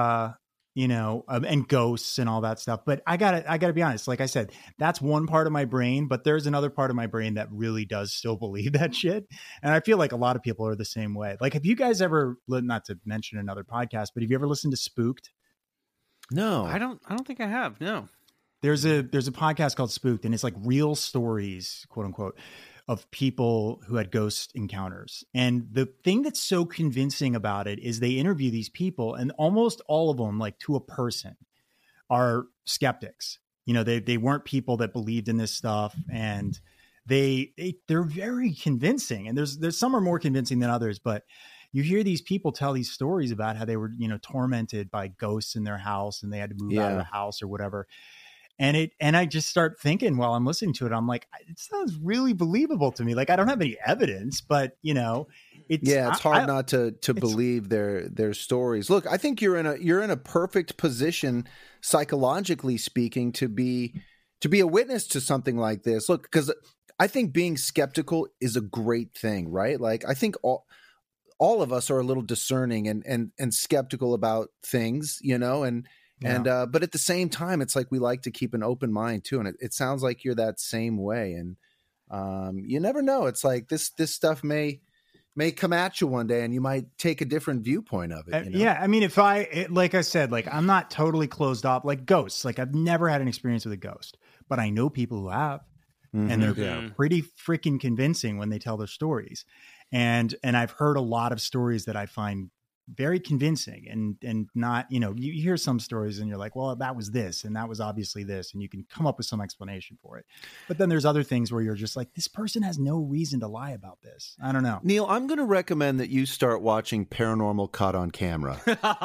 S5: And ghosts and all that stuff. But I gotta be honest. Like I said, that's one part of my brain, but there's another part of my brain that really does still believe that shit. And I feel like a lot of people are the same way. Like, have you guys ever, not to mention another podcast, but have you ever listened to Spooked?
S3: No,
S4: I don't think I have. No.
S5: There's a podcast called Spooked, and it's like real stories, quote unquote, of people who had ghost encounters. And the thing that's so convincing about it is they interview these people, and almost all of them, like to a person, are skeptics. They weren't people that believed in this stuff, and they're very convincing. And there's some are more convincing than others, but you hear these people tell these stories about how they were, tormented by ghosts in their house, and they had to move out of the house or whatever. And I just start thinking while I'm listening to it, I'm like, it sounds really believable to me. Like, I don't have any evidence, but it's
S3: hard not to believe their stories. Look, I think you're in a perfect position, psychologically speaking, to be a witness to something like this. Look, because I think being skeptical is a great thing, right? Like, I think all of us are a little discerning and skeptical about things, but at the same time, it's like we like to keep an open mind too. And it sounds like you're that same way. And you never know. It's like this stuff may come at you one day, and you might take a different viewpoint of it.
S5: Yeah. I mean, like I said, like I'm not totally closed off, like ghosts. Like I've never had an experience with a ghost, but I know people who have, and they're pretty freaking convincing when they tell their stories. And I've heard a lot of stories that I find very convincing, and not, you hear some stories and you're like, well, that was this, and that was obviously this, and you can come up with some explanation for it. But then there's other things where you're just like, this person has no reason to lie about this. I don't know.
S3: Neil, I'm going to recommend that you start watching Paranormal Caught on Camera.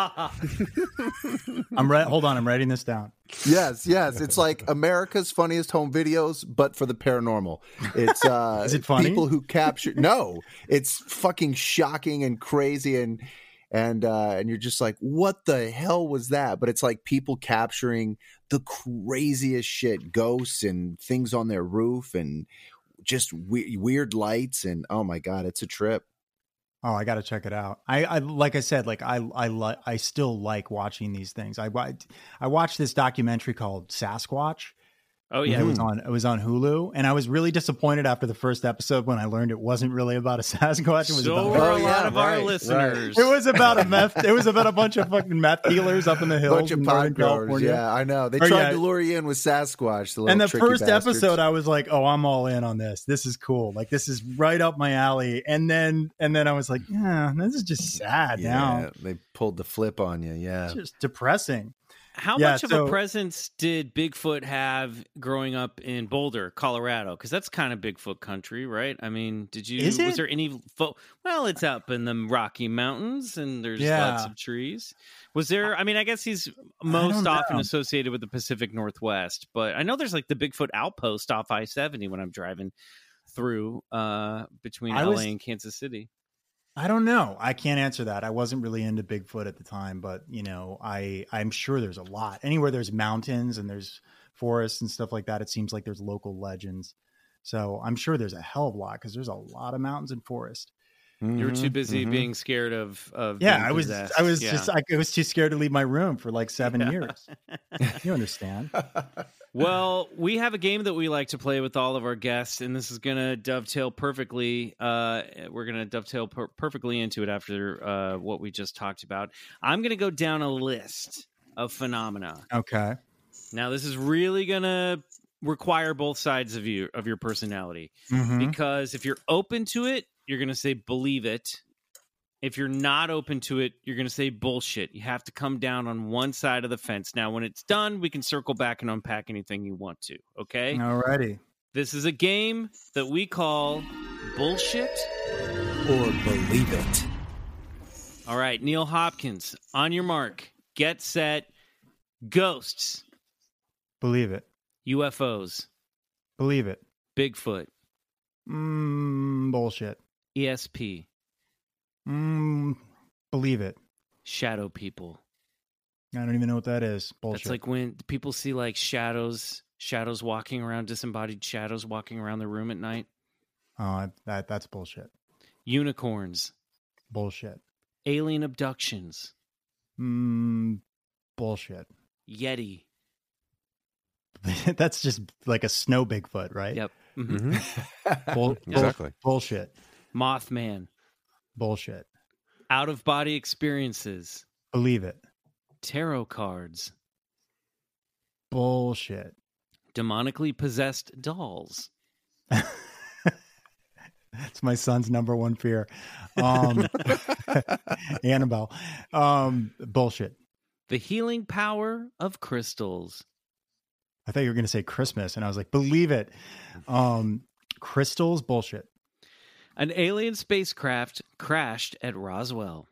S5: Hold on. I'm writing this down.
S3: Yes. It's like America's Funniest Home Videos, but for the paranormal. It's
S5: is it funny?
S3: People who capture. No, it's fucking shocking and crazy, and you're just like, what the hell was that? But it's like people capturing the craziest shit, ghosts and things on their roof, and just weird lights, and oh my God, it's a trip.
S5: Oh, I got to check it out. I like I said, like I still like watching these things. I watched this documentary called Sasquatch.
S4: Oh yeah,
S5: it was on Hulu, and I was really disappointed after the first episode when I learned it wasn't really about a Sasquatch. It was
S4: about a lot of our listeners.
S5: It was about a bunch of fucking meth dealers up in the hills,
S3: bunch of pot growers. Yeah, I know. They tried to lure you in with Sasquatch.
S5: And the first episode, I was like, oh, I'm all in on this. This is cool. Like, this is right up my alley. And then I was like, yeah, this is just sad now.
S3: They pulled the flip on you. Yeah,
S5: it's just depressing.
S4: How much of a presence did Bigfoot have growing up in Boulder, Colorado? Because that's kind of Bigfoot country, right? I mean, was there any? Well, it's up in the Rocky Mountains, and there's lots of trees. Was there? I mean, I guess he's most often associated with the Pacific Northwest, but I know there's like the Bigfoot outpost off I-70 when I'm driving through between LA and Kansas City.
S5: I don't know. I can't answer that. I wasn't really into Bigfoot at the time, but I'm sure there's a lot. Anywhere there's mountains and there's forests and stuff like that, it seems like there's local legends. So I'm sure there's a hell of a lot, because there's a lot of mountains and forests.
S4: You were too busy being scared of
S5: Yeah,
S4: being
S5: I was
S4: possessed.
S5: I was too scared to leave my room for like 7 years. You understand?
S4: Well, we have a game that we like to play with all of our guests, and this is going to dovetail perfectly. We're going to dovetail perfectly into it after what we just talked about. I'm going to go down a list of phenomena.
S5: Okay.
S4: Now, this is really going to require both sides of your personality,
S5: Mhm.
S4: because if you're open to it, you're going to say believe it. If you're not open to it, you're going to say bullshit. You have to come down on one side of the fence. Now, when it's done, we can circle back and unpack anything you want to, okay?
S5: Alrighty.
S4: This is a game that we call Bullshit
S6: Or Believe It.
S4: All right, Neil Hopkins, on your mark, get set, ghosts,
S5: Believe it.
S4: UFOs,
S5: Believe it.
S4: Bigfoot,
S5: Bullshit.
S4: ESP,
S5: Believe it.
S4: shadow people.
S5: I don't even know what that is. Bullshit.
S4: That's like when people see like shadows walking around, disembodied shadows walking around the room at night.
S5: Oh, that's bullshit.
S4: Unicorns,
S5: Bullshit.
S4: alien abductions,
S5: Bullshit.
S4: Yeti.
S5: That's just like a snow Bigfoot, right?
S4: Yep.
S2: Exactly.
S5: Bullshit.
S4: Mothman,
S5: Bullshit.
S4: out of body experiences,
S5: Believe it.
S4: tarot cards,
S5: Bullshit.
S4: demonically possessed dolls.
S5: It's my son's number one fear. Annabelle. Bullshit.
S4: The healing power of crystals.
S5: I thought you were going to say Christmas, and I was like, believe it. Crystals, bullshit.
S4: An alien spacecraft crashed at Roswell.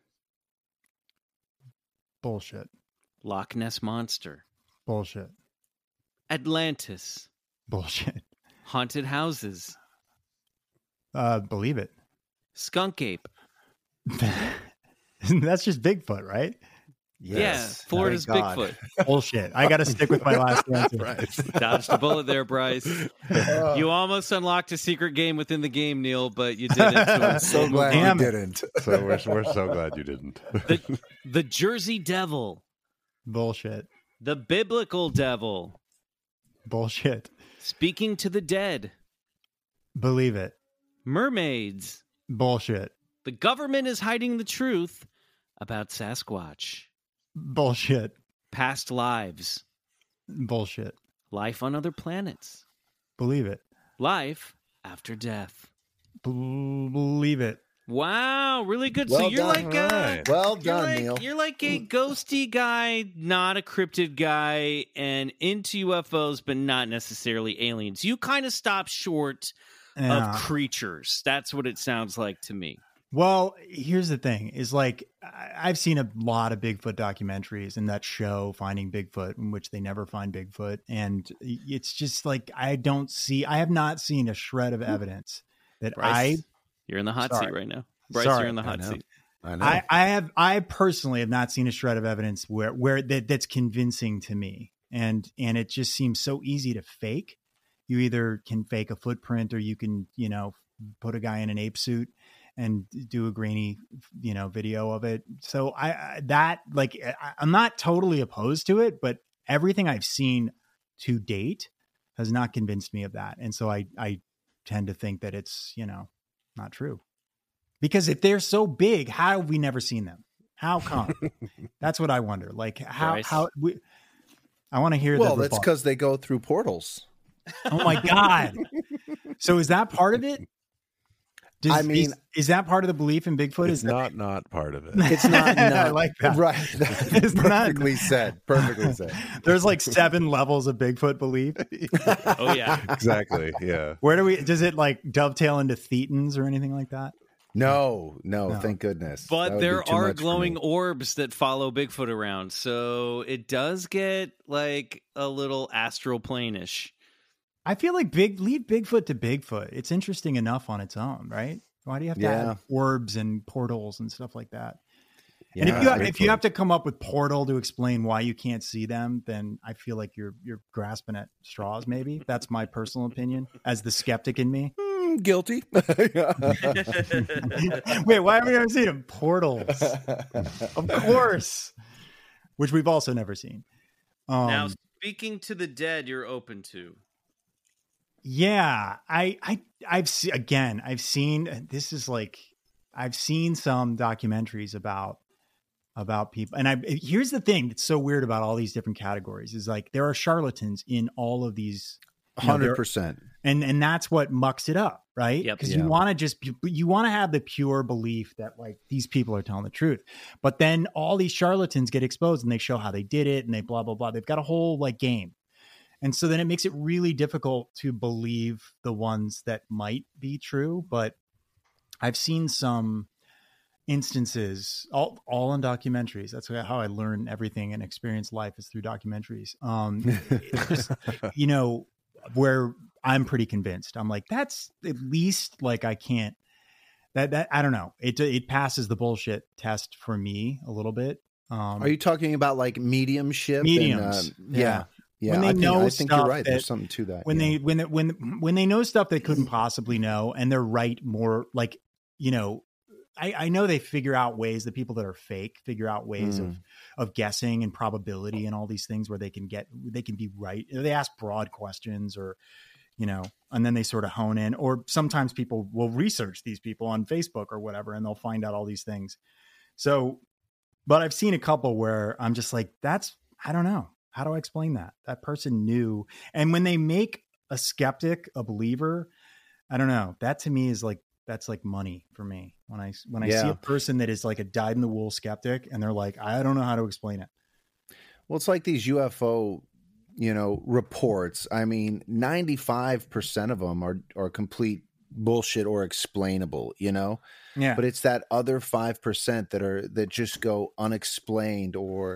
S5: Bullshit.
S4: Loch Ness Monster.
S5: Bullshit.
S4: Atlantis.
S5: Bullshit.
S4: Haunted houses.
S5: Believe it.
S4: Skunk ape.
S5: That's just Bigfoot, right?
S4: Yeah, Florida's
S3: Thank God.
S4: Bigfoot.
S5: Bullshit. I got to stick with my last answer.
S4: Dodged a bullet there, Bryce. You almost unlocked a secret game within the game, Neil, but you didn't.
S3: I'm so glad
S5: Damn
S3: you
S5: it.
S3: didn't.
S2: So we're so glad you didn't.
S4: The Jersey Devil.
S5: Bullshit.
S4: The Biblical Devil.
S5: Bullshit.
S4: Speaking to the dead.
S5: Believe it.
S4: Mermaids.
S5: Bullshit.
S4: The government is hiding the truth about Sasquatch.
S5: Bullshit.
S4: Past lives.
S5: Bullshit.
S4: Life on other planets.
S5: Believe it.
S4: Life after death.
S5: Believe it.
S4: Wow, really good.
S3: Well
S4: So you're
S3: done.
S4: like
S2: Right.
S3: Well done, Neil.
S4: You're like a ghosty guy, not a cryptid guy, and into UFOs, but not necessarily aliens. You kind of stop short
S5: Yeah.
S4: of creatures. That's what it sounds like to me.
S5: Well, here's the thing: is like I've seen a lot of Bigfoot documentaries and that show Finding Bigfoot, in which they never find Bigfoot, and it's just like I have not seen a shred of evidence that
S4: Bryce, you're in the hot seat
S5: Sorry.
S4: right now. Bryce,
S5: Sorry.
S4: you're in the hot
S3: I know.
S4: seat.
S3: I know.
S5: I personally have not seen a shred of evidence where that's convincing to me, and it just seems so easy to fake. You either can fake a footprint, or you can put a guy in an ape suit and do a grainy video of it. So I'm not totally opposed to it, but everything I've seen to date has not convinced me of that, and so I tend to think that it's not true. Because if they're so big, how have we never seen them? How come? That's what I wonder. Like
S4: Bryce.
S5: I want to hear
S3: Well,
S5: the
S3: that's
S5: rebuttal.
S3: because they go through portals.
S5: Oh my God. So is that part of it?
S3: I mean-
S5: is that part of the belief in Bigfoot?
S2: It's
S5: Is that
S2: not part of it.
S3: It's not.
S5: I like that.
S3: Right.
S5: It's not-
S3: Perfectly said. Perfectly said.
S5: there's like 7 levels of Bigfoot belief?
S4: Oh, yeah.
S2: Exactly. Yeah.
S5: Does it like dovetail into thetans or anything like that?
S3: No, thank goodness. That
S4: But
S3: would
S4: there
S3: be too
S4: are
S3: much for
S4: glowing
S3: me.
S4: orbs that follow Bigfoot around. So it does get like a little astral plane-ish.
S5: I feel like leave Bigfoot to Bigfoot. It's interesting enough on its own, right? Why do you have to
S3: Yeah.
S5: add orbs and portals and stuff like that?
S3: Yeah,
S5: And if you
S2: Bigfoot.
S5: have to come up with portal to explain why you can't see them, then I feel like you're grasping at straws. Maybe that's my personal opinion as the skeptic in me.
S3: Guilty.
S5: Wait, why have we never seen him? Portals. Of course. Which we've also never seen.
S4: Now, speaking to the dead, you're open to.
S5: Yeah, I've seen some documentaries about people, and here's the thing that's so weird about all these different categories is like there are charlatans in all of these.
S3: 100%.
S5: And that's what mucks it up, right?
S4: Yep.
S5: Because you want to have the pure belief that like these people are telling the truth, but then all these charlatans get exposed and they show how they did it and they blah blah blah. They've got a whole like game. And so then it makes it really difficult to believe the ones that might be true. But I've seen some instances, all in documentaries. That's how I learn everything and experience life is through documentaries. Where I'm pretty convinced. I'm like, that's at least like I can't. That I don't know. It passes the bullshit test for me a little bit.
S3: Are you talking about like mediumship?
S5: Mediums,
S3: Yeah.
S5: When they know
S3: I think you're right. There's something to that.
S5: When they know stuff they couldn't possibly know, and they're right more like, I know they figure out ways, the people that are fake figure out ways of guessing and probability and all these things where they can be right. They ask broad questions or, and then they sort of hone in, or sometimes people will research these people on Facebook or whatever, and they'll find out all these things. So, but I've seen a couple where I'm just like, I don't know. How do I explain that? That person knew. And when they make a skeptic a believer, I don't know. That to me is like, that's like money for me. When I see a person that is like a dyed in the wool skeptic and they're like, I don't know how to explain it.
S3: Well, it's like these UFO, reports. I mean, 95% of them are complete bullshit or explainable,
S5: Yeah.
S3: But it's that other 5% that just go unexplained or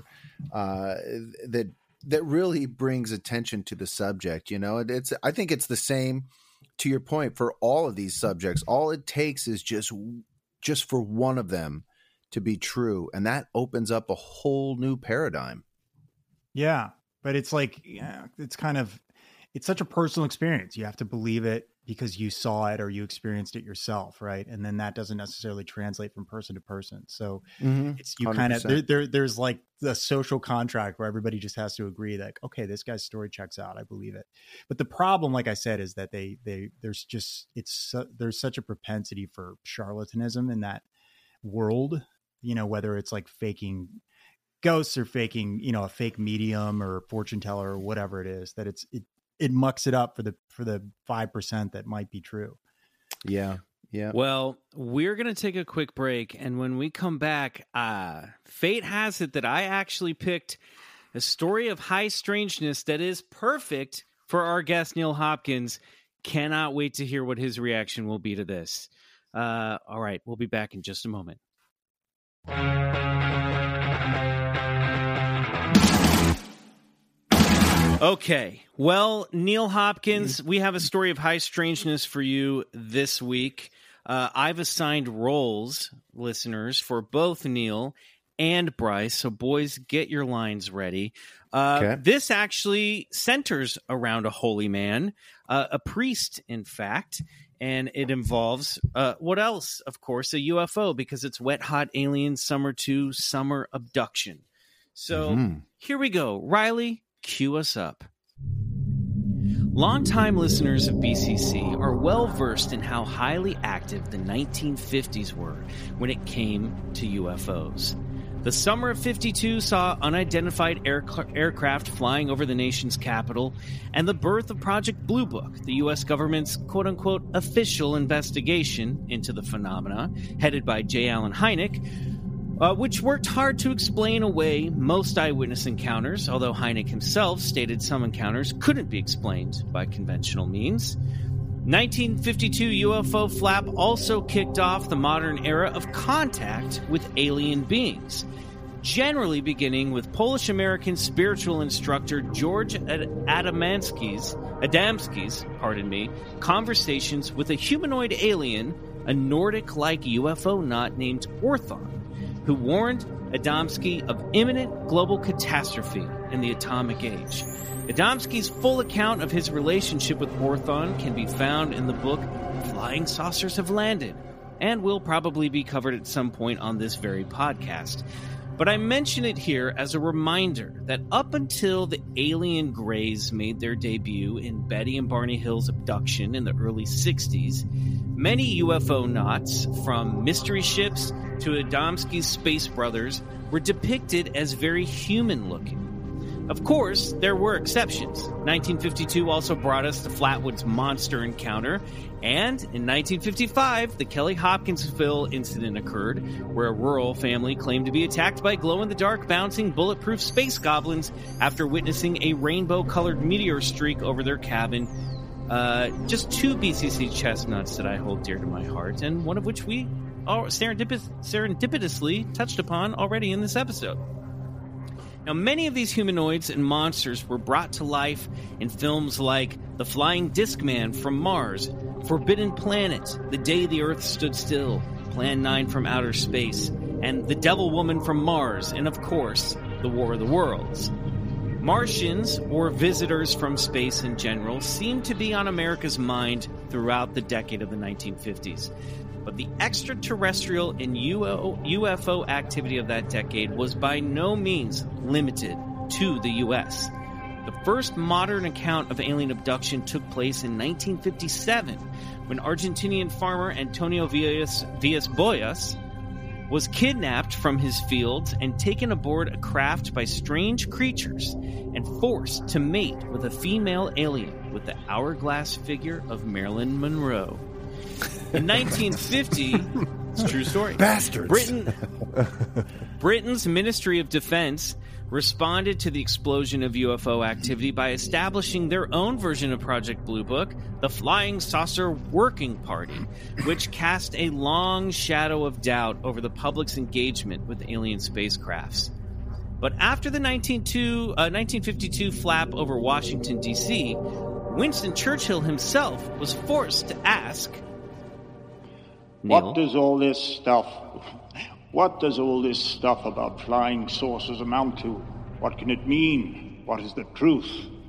S3: that really brings attention to the subject. I think it's the same. To your point, for all of these subjects, all it takes is just for one of them to be true, and that opens up a whole new paradigm.
S5: Yeah, but it's like, it's such a personal experience. You have to believe it because you saw it or you experienced it yourself, right? And then that doesn't necessarily translate from person to person. So it's you 100%. Kind of there's like the social contract where everybody just has to agree that, okay, this guy's story checks out, I believe it. But the problem, like I said, is that there's such a propensity for charlatanism in that world. Whether it's like faking ghosts or faking, a fake medium or fortune teller or whatever it is, that it mucks it up for the 5% that might be true.
S3: Yeah. Yeah.
S4: Well, we're going to take a quick break. And when we come back, fate has it that I actually picked a story of high strangeness that is perfect for our guest, Neil Hopkins. Cannot wait to hear what his reaction will be to this. All right. We'll be back in just a moment. Okay, well, Neil Hopkins, we have a story of high strangeness for you this week. I've assigned roles, listeners, for both Neil and Bryce, so boys, get your lines ready. Okay. This actually centers around a holy man, a priest, in fact, and it involves, what else? Of course, a UFO, because it's Wet Hot Alien Summer 2 Summer Abduction. So here we go. Riley, cue us up. Longtime listeners of BCC are well versed in how highly active the 1950s were when it came to UFOs. The summer of '52 saw unidentified aircraft flying over the nation's capital and the birth of Project Blue Book, the U.S. government's quote-unquote official investigation into the phenomena, headed by J. Allen Hynek, which worked hard to explain away most eyewitness encounters, although Hynek himself stated some encounters couldn't be explained by conventional means. 1952 UFO flap also kicked off the modern era of contact with alien beings, generally beginning with Polish-American spiritual instructor George Adamski's conversations with a humanoid alien, a Nordic-like UFO not named Orthon, who warned Adamski of imminent global catastrophe in the atomic age. Adamski's full account of his relationship with Orthon can be found in the book flying saucers have landed, and will probably be covered at some point on this very podcast. But I mention it here as a reminder that up until the alien Greys made their debut in Betty and Barney Hill's Abduction in the early 60s, many UFO nauts, from mystery ships to Adamski's Space Brothers, were depicted as very human-looking. Of course, there were exceptions. 1952 also brought us the Flatwoods Monster encounter, and in 1955, the Kelly Hopkinsville incident occurred, where a rural family claimed to be attacked by glow-in-the-dark bouncing bulletproof space goblins after witnessing a rainbow-colored meteor streak over their cabin. Just two BCC chestnuts that I hold dear to my heart, and one of which we serendipitously touched upon already in this episode. Now, many of these humanoids and monsters were brought to life in films like The Flying Disc Man from Mars, Forbidden Planet, The Day the Earth Stood Still, Plan 9 from Outer Space, and The Devil Woman from Mars, and of course, The War of the Worlds. Martians, or visitors from space in general, seemed to be on America's mind throughout the decade of the 1950s. But the extraterrestrial and UFO activity of that decade was by no means limited to the U.S. The first modern account of alien abduction took place in 1957, when Argentinian farmer Antonio Villas-Boas was kidnapped from his fields and taken aboard a craft by strange creatures and forced to mate with a female alien with the hourglass figure of Marilyn Monroe. In 1950, it's a true story.
S3: Bastards.
S4: Britain's Ministry of Defense responded to the explosion of UFO activity by establishing their own version of Project Blue Book, the Flying Saucer Working Party, which cast a long shadow of doubt over the public's engagement with alien spacecrafts. But after the 1952 flap over Washington, D.C., Winston Churchill himself was forced to ask, Neil,
S7: What does all this stuff about flying saucers amount to? What can it mean? What is the truth?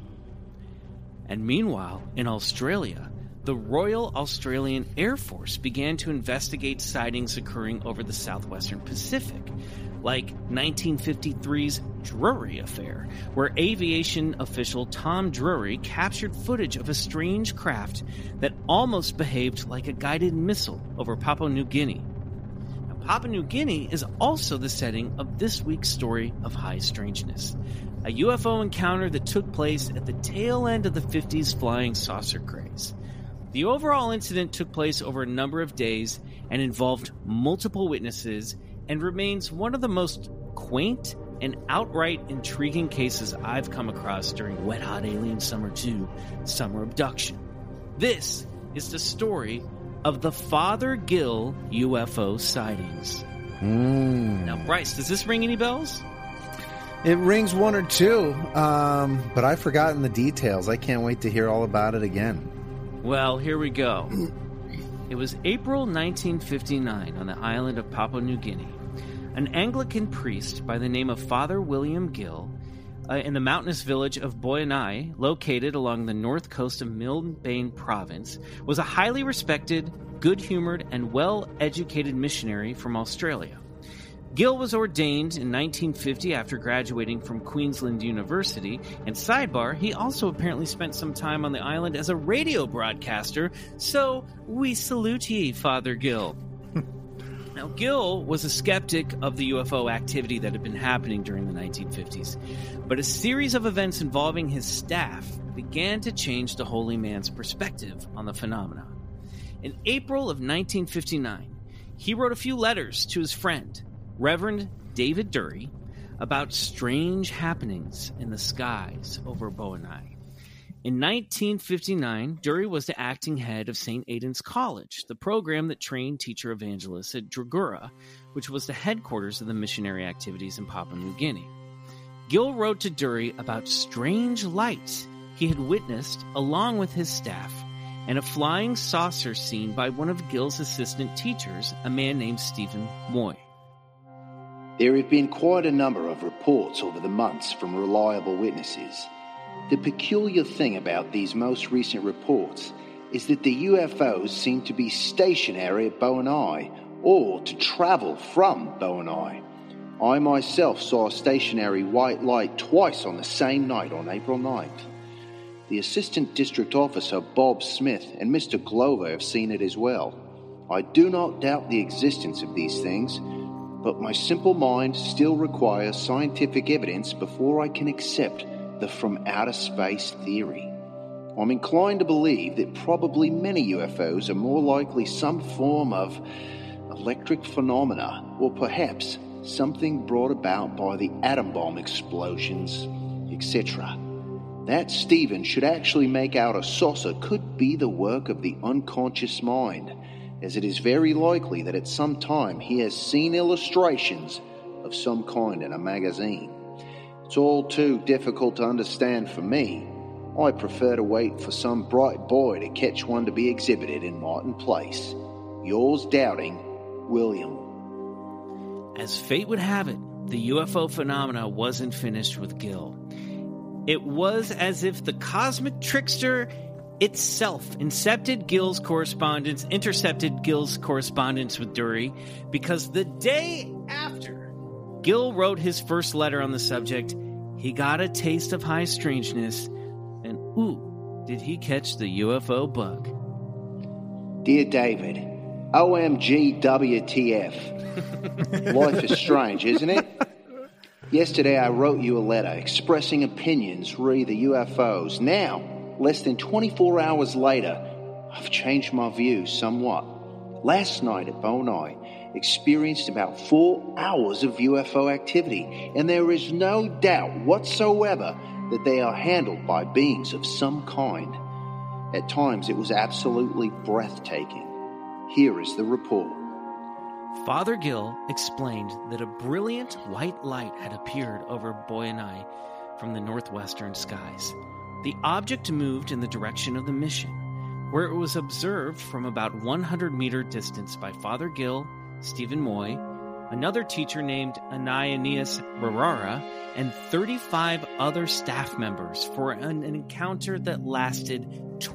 S4: And meanwhile, in Australia, the Royal Australian Air Force began to investigate sightings occurring over the southwestern Pacific, like 1953's Drury Affair, where aviation official Tom Drury captured footage of a strange craft that almost behaved like a guided missile over Papua New Guinea. Now, Papua New Guinea is also the setting of this week's story of high strangeness, a UFO encounter that took place at the tail end of the 50s flying saucer craze. The overall incident took place over a number of days and involved multiple witnesses, and remains one of the most quaint and outright intriguing cases I've come across during Wet Hot Alien Summer 2, Summer Abduction. This is the story of the Father Gill UFO sightings. Now, Bryce, does this ring any bells?
S3: It rings one or two, but I've forgotten the details. I can't wait to hear all about it again.
S4: Well, here we go. It was April 1959 on the island of Papua New Guinea. An Anglican priest by the name of Father William Gill, in the mountainous village of Boyanai, located along the north coast of Milne Province, was a highly respected, good-humored, and well-educated missionary from Australia. Gill was ordained in 1950 after graduating from Queensland University, and sidebar, he also apparently spent some time on the island as a radio broadcaster, so we salute ye, Father Gill. Now, Gill was a skeptic of the UFO activity that had been happening during the 1950s, but a series of events involving his staff began to change the holy man's perspective on the phenomenon. In April of 1959, he wrote a few letters to his friend, Reverend David Dury, about strange happenings in the skies over Boyanai. In 1959, Dury was the acting head of St. Aidan's College, the program that trained teacher evangelists at Dragura, which was the headquarters of the missionary activities in Papua New Guinea. Gill wrote to Dury about strange lights he had witnessed along with his staff, and a flying saucer seen by one of Gill's assistant teachers, a man named Stephen Moy.
S8: There have been quite a number of reports over the months from reliable witnesses. The peculiar thing about these most recent reports is that the UFOs seem to be stationary at Bowenai, or to travel from Bowenai. I myself saw a stationary white light twice on the same night on April 9th. The Assistant District Officer Bob Smith and Mr. Glover have seen it as well. I do not doubt the existence of these things, but my simple mind still requires scientific evidence before I can accept the from outer space theory. I'm inclined to believe that probably many UFOs are more likely some form of electric phenomena, or perhaps something brought about by the atom bomb explosions, etc. That Stephen should actually make out a saucer could be the work of the unconscious mind, as it is very likely that at some time he has seen illustrations of some kind in a magazine. It's all too difficult to understand for me. I prefer to wait for some bright boy to catch one to be exhibited in Martin Place. Yours doubting, William.
S4: As fate would have it, the UFO phenomena wasn't finished with Gill. It was as if the cosmic trickster itself intercepted Gill's correspondence with Dury, because the day after Gill wrote his first letter on the subject, he got a taste of high strangeness, and ooh, did he catch the UFO bug.
S8: Dear David, OMG WTF. Life is strange, isn't it? Yesterday I wrote you a letter expressing opinions re the UFOs. Now, less than 24 hours later, I've changed my views somewhat. Last night at Bowenai, experienced about 4 hours of UFO activity, and there is no doubt whatsoever that they are handled by beings of some kind. At times it was absolutely breathtaking. Here is the report.
S4: Father Gill explained that a brilliant white light had appeared over Bowenai from the northwestern skies. The object moved in the direction of the mission, where it was observed from about 100-meter distance by Father Gill, Stephen Moy, another teacher named Ananias Rarara, and 35 other staff members for an encounter that lasted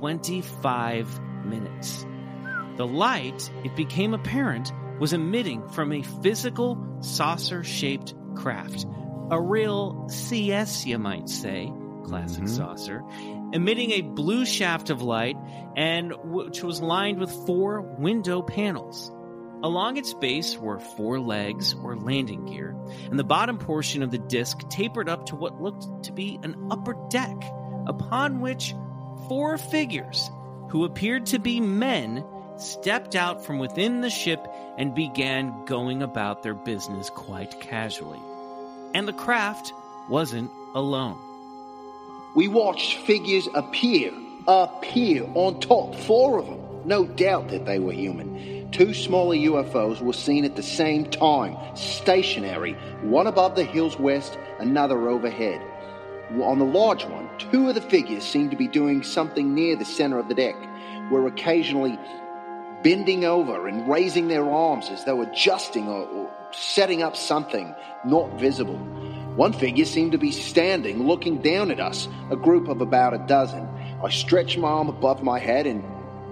S4: 25 minutes. The light, it became apparent, was emitting from a physical saucer-shaped craft. A real CS, you might say, classic saucer, emitting a blue shaft of light, and which was lined with 4 window panels. Along its base were 4 legs or landing gear, and the bottom portion of the disc tapered up to what looked to be an upper deck, upon which 4 figures, who appeared to be men, stepped out from within the ship and began going about their business quite casually. And the craft wasn't alone.
S8: We watched figures appear on top, 4 of them. No doubt that they were human. 2 smaller UFOs were seen at the same time, stationary, one above the hills west, another overhead. On the large one, 2 of the figures seemed to be doing something near the center of the deck, were occasionally bending over and raising their arms as though adjusting or setting up something not visible. One figure seemed to be standing, looking down at us, a group of about a dozen. I stretched my arm above my head and,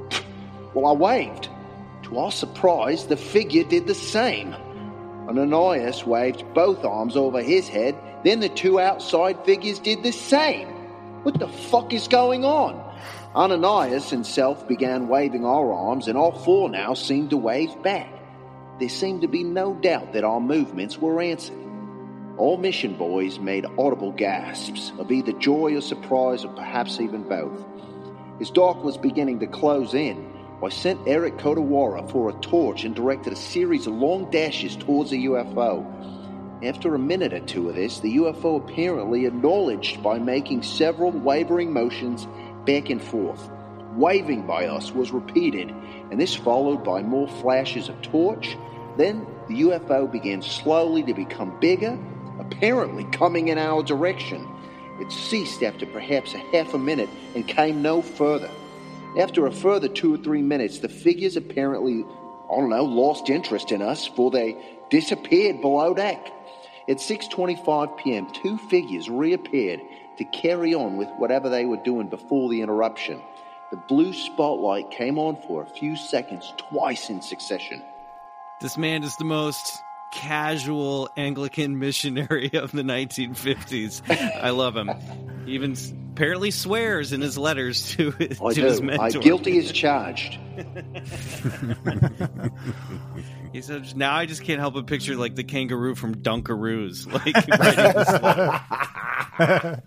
S8: I waved. To our surprise, the figure did the same. Ananias waved both arms over his head, then the 2 outside figures did the same. What the fuck is going on? Ananias himself began waving our arms, and all 4 now seemed to wave back. There seemed to be no doubt that our movements were answered. All mission boys made audible gasps of either joy or surprise, or perhaps even both. As dark was beginning to close in, I sent Eric Kodawara for a torch and directed a series of long dashes towards the UFO. After a minute or 2 of this, the UFO apparently acknowledged by making several wavering motions back and forth. Waving by us was repeated, and this followed by more flashes of torch. Then the UFO began slowly to become bigger, apparently coming in our direction. It ceased after perhaps a half a minute and came no further. After a further 2 or 3 minutes, the figures apparently, lost interest in us, for they disappeared below deck. At 6:25 p.m., 2 figures reappeared to carry on with whatever they were doing before the interruption. The blue spotlight came on for a few seconds, twice in succession.
S4: This man is the most casual Anglican missionary of the 1950s. I love him. He even apparently swears in his letters to his mentor.
S8: Guilty as charged.
S4: He said, now I just can't help but picture like the kangaroo from Dunkaroos. Like,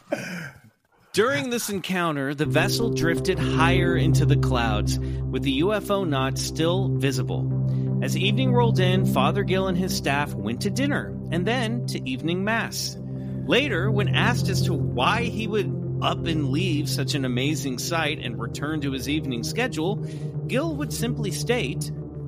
S4: during this encounter, the vessel drifted higher into the clouds, with the UFO not still visible. As evening rolled in, Father Gill and his staff went to dinner, and then to evening mass. Later, when asked as to why he would up and leave such an amazing sight and return to his evening schedule, Gill would simply state,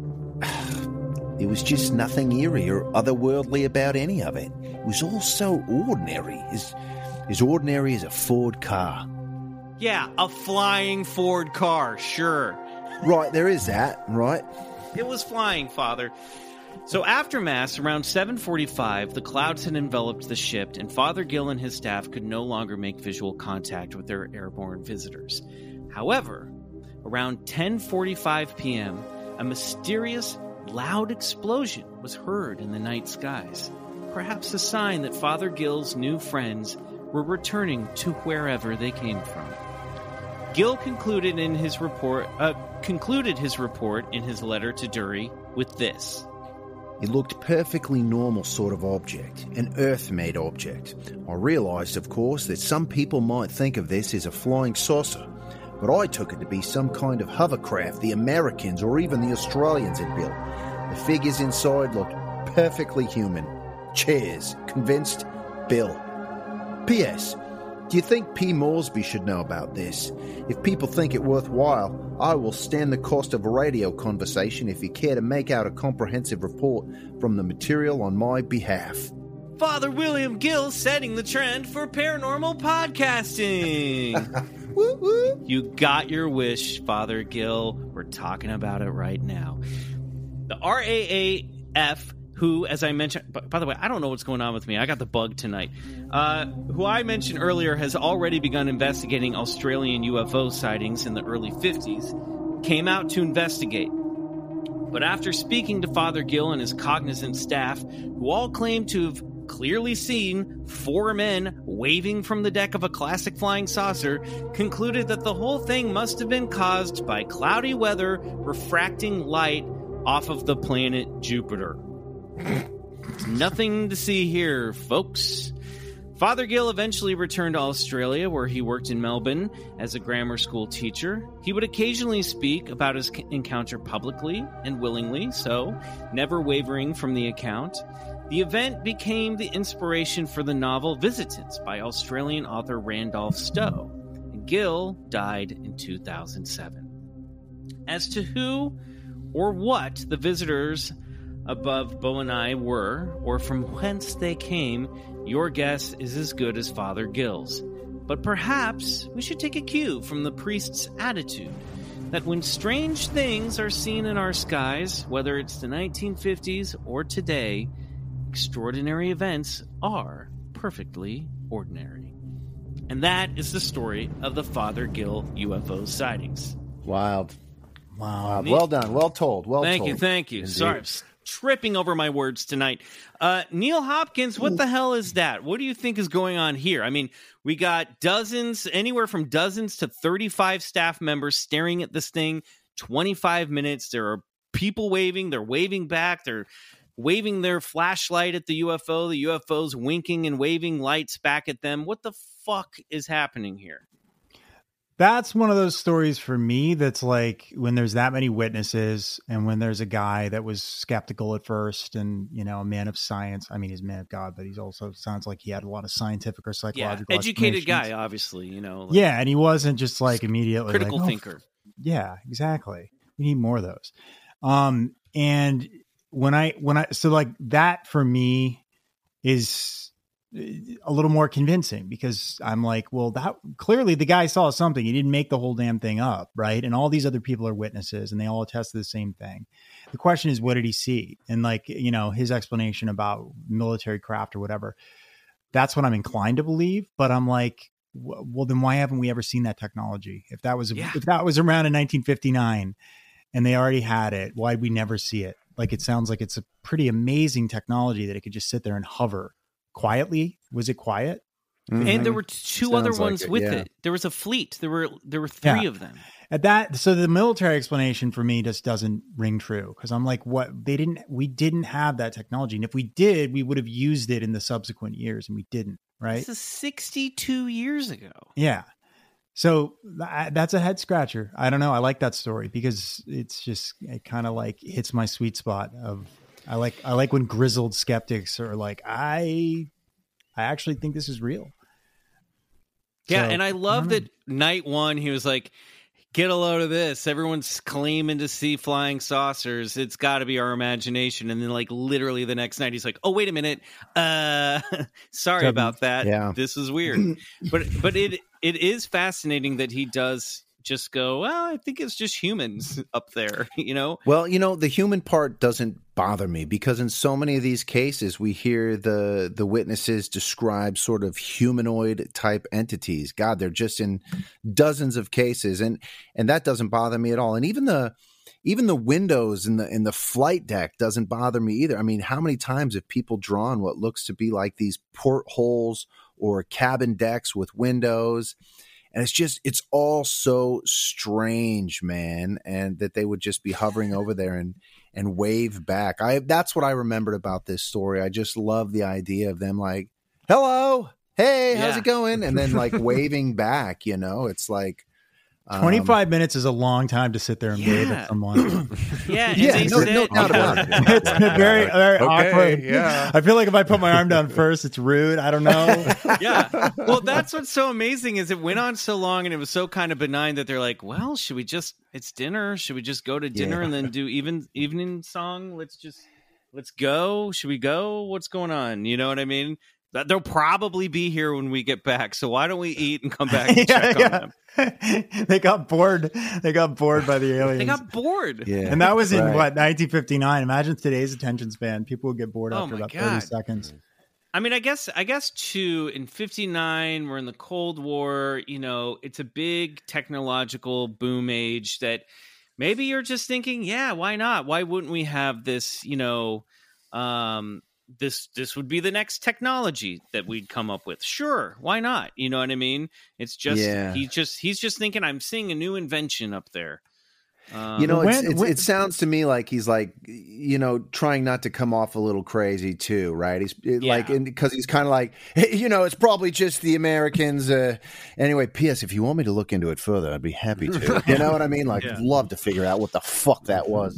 S6: There was just nothing eerie or otherworldly about any of it. It was all so ordinary, as ordinary as a Ford car.
S4: yeah, a flying Ford car, sure.
S6: Right, there is that, right?
S4: It was flying, Father. So after Mass, around 7:45, the clouds had enveloped the ship, and Father Gill and his staff could no longer make visual contact with their airborne visitors. However, around 10:45 p.m., a mysterious, loud explosion was heard in the night skies, perhaps a sign that Father Gill's new friends were returning to wherever they came from. Gill concluded his report in his letter to Dury with this.
S6: It looked perfectly normal sort of object, an Earth-made object. I realised, of course, that some people might think of this as a flying saucer, but I took it to be some kind of hovercraft the Americans or even the Australians had built. The figures inside looked perfectly human. Chairs. Convinced? Bill. P.S. Do you think P. Moresby should know about this? If people think it worthwhile, I will stand the cost of a radio conversation if you care to make out a comprehensive report from the material on my behalf.
S4: Father William Gill setting the trend for paranormal podcasting.
S6: Woo woo.
S4: You got your wish, Father Gill. We're talking about it right now. The RAAF, who, as I mentioned, by the way, I don't know what's going on with me. I got the bug tonight. Who I mentioned earlier has already begun investigating Australian UFO sightings in the early 50s, came out to investigate. But after speaking to Father Gill and his cognizant staff, who all claim to have clearly seen 4 men waving from the deck of a classic flying saucer, concluded that the whole thing must have been caused by cloudy weather refracting light off of the planet Jupiter. Nothing to see here, folks. Father Gill eventually returned to Australia, where he worked in Melbourne as a grammar school teacher. He would occasionally speak about his encounter publicly and willingly, so never wavering from the account. The event became the inspiration for the novel Visitants by Australian author Randolph Stowe. And Gill died in 2007. As to who or what the visitors above Bo and I were, or from whence they came, your guess is as good as Father Gill's. But perhaps we should take a cue from the priest's attitude that when strange things are seen in our skies, whether it's the 1950s or today, extraordinary events are perfectly ordinary. And that is the story of the Father Gill UFO sightings.
S3: Wild.
S5: Wow.
S3: Well done. Well told. Well told.
S4: Thank you.
S3: Indeed.
S4: Sorry, I'm tripping over my words tonight. Neil Hopkins, what the hell is that? What do you think is going on here? I mean, we got anywhere from dozens to 35 staff members staring at this thing, 25 minutes. There are people waving. They're waving back. They're waving their flashlight at the UFO. The UFO's winking and waving lights back at them. What the fuck is happening here?
S5: That's one of those stories for me that's like when there's that many witnesses and when there's a guy that was skeptical at first and, you know, a man of science. I mean, he's a man of God, but he's also sounds like he had a lot of scientific or psychological
S4: educated guy, obviously, you know. Like,
S5: yeah, and he wasn't just like immediately
S4: critical
S5: like,
S4: thinker.
S5: Yeah, exactly. We need more of those. And when I so like that for me is a little more convincing because I'm like, well, that clearly the guy saw something. He didn't make the whole damn thing up, right? And all these other people are witnesses and they all attest to the same thing. The question is, what did he see? And like, you know, his explanation about military craft or whatever, that's what I'm inclined to believe. But I'm like, well, then why haven't we ever seen that technology? If that was around in 1959 and they already had it, why'd we never see it? Like, it sounds like it's a pretty amazing technology that it could just sit there and hover quietly. Was it quiet?
S4: Mm-hmm. And there were two other ones
S3: it,
S4: with
S3: yeah.
S4: it. There was a fleet. There were three of them.
S5: At that, so the military explanation for me just doesn't ring true, because I'm like, what? We didn't have that technology, and if we did, we would have used it in the subsequent years, and we didn't. Right?
S4: This is 62 years ago.
S5: Yeah. So that's a head scratcher. I don't know. I like that story because it kind of like hits my sweet spot of, I like when grizzled skeptics are like, I actually think this is real.
S4: Yeah.
S5: So,
S4: And I love that night one, he was like, get a load of this. Everyone's claiming to see flying saucers. It's got to be our imagination. And then, like, literally the next night, he's like, "Oh, wait a minute. Sorry about that.
S3: Yeah.
S4: This is weird." But it is fascinating that he does just go, "Well, I think it's just humans up there."
S3: Well, the human part doesn't bother me because in so many of these cases, we hear the witnesses describe sort of humanoid type entities. God, they're just in dozens of cases, and that doesn't bother me at all. And even the windows in the flight deck doesn't bother me either. I mean, how many times have people drawn what looks to be like these portholes or cabin decks with windows? And it's all so strange, man. And that they would just be hovering over there and wave back. That's what I remembered about this story. I just love the idea of them like, "Hello, hey, how's it going?" And then like waving back, It's like
S5: 25 minutes is a long time to sit there and wave at someone.
S3: No doubt about it.
S5: It's very, very awkward.
S2: Yeah.
S5: I feel like if I put my arm down first, it's rude. I don't know.
S4: Yeah. Well, that's what's so amazing is it went on so long and it was so kind of benign that they're like, well, it's dinner. Should we just go to dinner and then do evening song? Let's go. Should we go? What's going on? You know what I mean? They'll probably be here when we get back. So why don't we eat and come back and check on them?
S5: They got bored. They got bored by the aliens.
S4: They got bored.
S5: Yeah. And that was in 1959. Imagine today's attention span. People would get bored after about 30 seconds.
S4: I mean, I guess too, in 59, we're in the Cold War, it's a big technological boom age that maybe you're just thinking, yeah, why not? Why wouldn't we have this, this would be the next technology that we'd come up with. Sure, why not? You know what I mean? It's just he's just thinking, I'm seeing a new invention up there.
S3: It sounds to me like he's like, trying not to come off a little crazy too, right? He's because he's kind of like, hey, it's probably just the Americans. Anyway, P.S. If you want me to look into it further, I'd be happy to. You know what I mean? Like, I'd love to figure out what the fuck that was.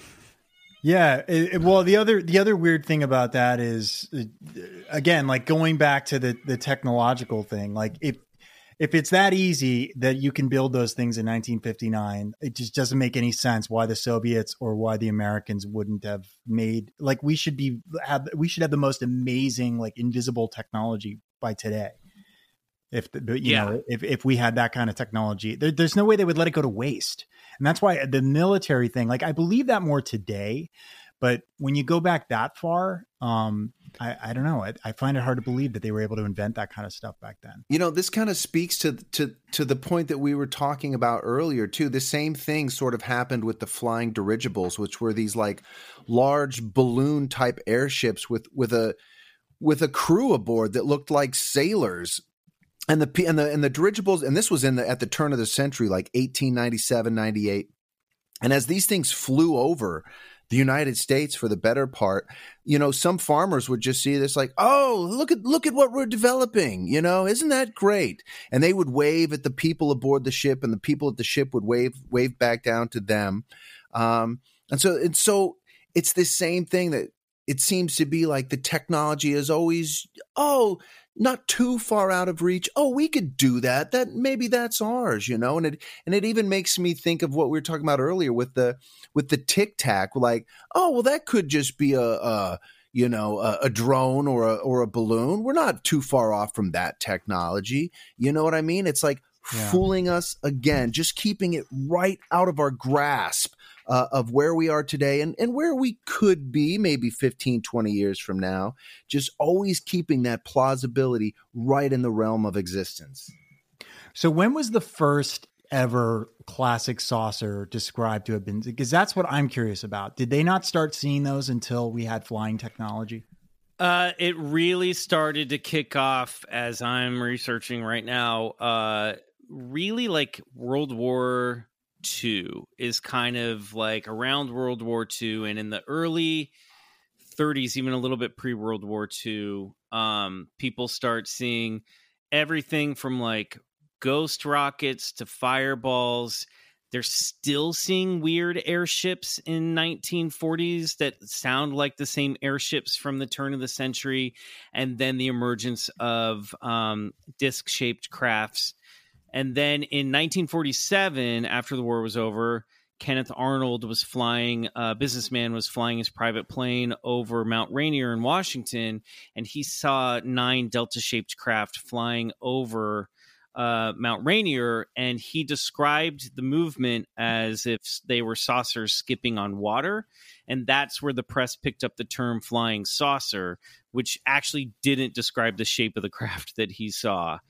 S5: Yeah. Well, the other weird thing about that is, again, like going back to the technological thing, like if it's that easy that you can build those things in 1959, it just doesn't make any sense why the Soviets or why the Americans wouldn't have made, like, we should have the most amazing, like, invisible technology by today. If we had that kind of technology, there's no way they would let it go to waste. And that's why the military thing, like, I believe that more today, but when you go back that far, I don't know. I find it hard to believe that they were able to invent that kind of stuff back then.
S3: This kind of speaks to the point that we were talking about earlier too. The same thing sort of happened with the flying dirigibles, which were these like large balloon type airships with a crew aboard that looked like sailors. And the dirigibles, and this was at the turn of the century, like 1897, 98. And as these things flew over the United States for the better part, some farmers would just see this like, oh, look at what we're developing, isn't that great? And they would wave at the people aboard the ship, and the people at the ship would wave back down to them. And so it's the same thing that it seems to be like the technology is always, not too far out of reach. Oh, we could do that. Maybe that's ours, and it even makes me think of what we were talking about earlier with the Tic Tac. Like, oh, well, that could just be a drone or a balloon. We're not too far off from that technology. You know what I mean? It's like fooling us again, just keeping it right out of our grasp of where we are today and where we could be maybe 15, 20 years from now, just always keeping that plausibility right in the realm of existence.
S5: So when was the first ever classic saucer described to have been? Because that's what I'm curious about. Did they not start seeing those until we had flying technology?
S4: It really started to kick off as I'm researching right now. Really, like World War II is kind of like around World War II, and in the early 30s, even a little bit pre-World War II, people start seeing everything from like ghost rockets to fireballs. They're still seeing weird airships in 1940s that sound like the same airships from the turn of the century. And then the emergence of disc-shaped crafts. And then in 1947, after the war was over, Kenneth Arnold was flying, a businessman was flying his private plane over Mount Rainier in Washington, and he saw 9 delta-shaped craft flying over Mount Rainier, and he described the movement as if they were saucers skipping on water, and that's where the press picked up the term flying saucer, which actually didn't describe the shape of the craft that he saw.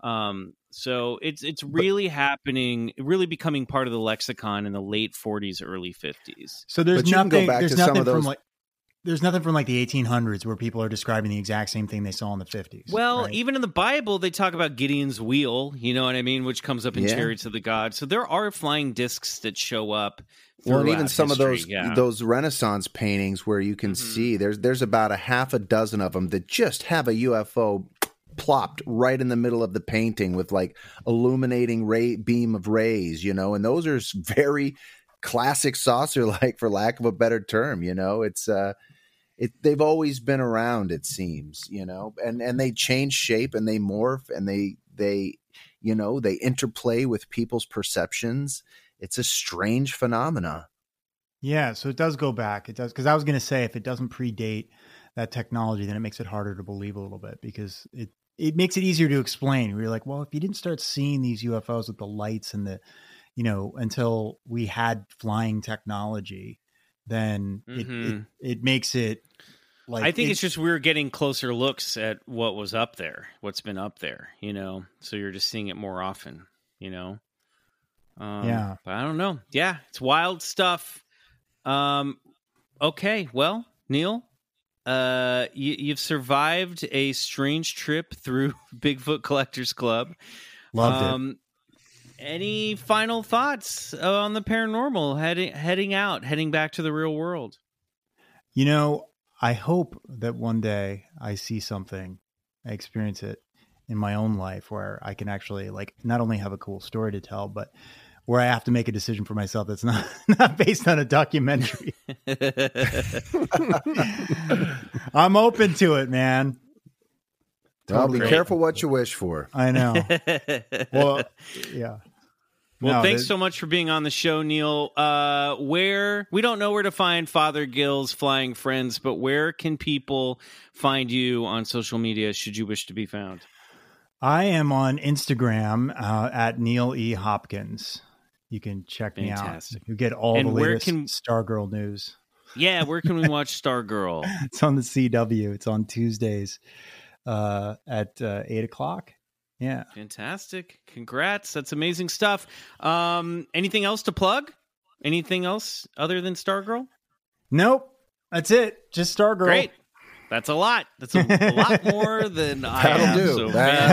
S4: So it's really happening, really becoming part of the lexicon in the late 40s, early 50s.
S5: So there's nothing. There's nothing from like. There's nothing from like the 1800s where people are describing the exact same thing they saw in the 50s.
S4: Well,
S5: right?
S4: Even in the Bible, they talk about Gideon's wheel, you know what I mean, which comes up in Chariots of the Gods. So there are flying discs that show up.
S3: Well, and even some
S4: history,
S3: of those Renaissance paintings where you can see there's about a half a dozen of them that just have a UFO plopped right in the middle of the painting with like illuminating beam of rays, you know, and those are very classic saucer-like, for lack of a better term. You know, it's they've always been around, it seems, you know, and they change shape and they morph and they you know, they interplay with people's perceptions. It's a strange phenomena.
S5: Yeah, so it does go back. It does, because I was going to say, if it doesn't predate that technology, then it makes it harder to believe a little bit, because it makes it easier to explain. We're like, well, if you didn't start seeing these UFOs with the lights and the, you know, until we had flying technology, then it makes it like,
S4: I think it's just we're getting closer looks at what was up there, what's been up there, you know, so you're just seeing it more often, you know.
S5: Yeah,
S4: but I don't know. Yeah, it's wild stuff. Okay, well, Neil, you've survived a strange trip through Bigfoot Collectors Club.
S5: Loved it.
S4: Any final thoughts on the paranormal heading back to the real world?
S5: You know, I hope that one day I see something, I experience it in my own life where I can actually like not only have a cool story to tell, but where I have to make a decision for myself that's not based on a documentary. I'm open to it, man.
S3: Totally. Be careful what you wish for.
S5: I know. Well, yeah.
S4: Well, thanks so much for being on the show, Neil. We don't know where to find Father Gill's Flying Friends, but where can people find you on social media should you wish to be found?
S5: I am on Instagram at Neil E. Hopkins. You can check me out. You get all the latest Stargirl news.
S4: Yeah, where can we watch Stargirl?
S5: It's on the CW. It's on Tuesdays at 8:00. Yeah.
S4: Fantastic. Congrats. That's amazing stuff. Anything else to plug? Anything else other than Stargirl?
S5: Nope. That's it. Just Stargirl.
S4: Great. That's a lot. That's a lot more than I have.
S3: That'll do.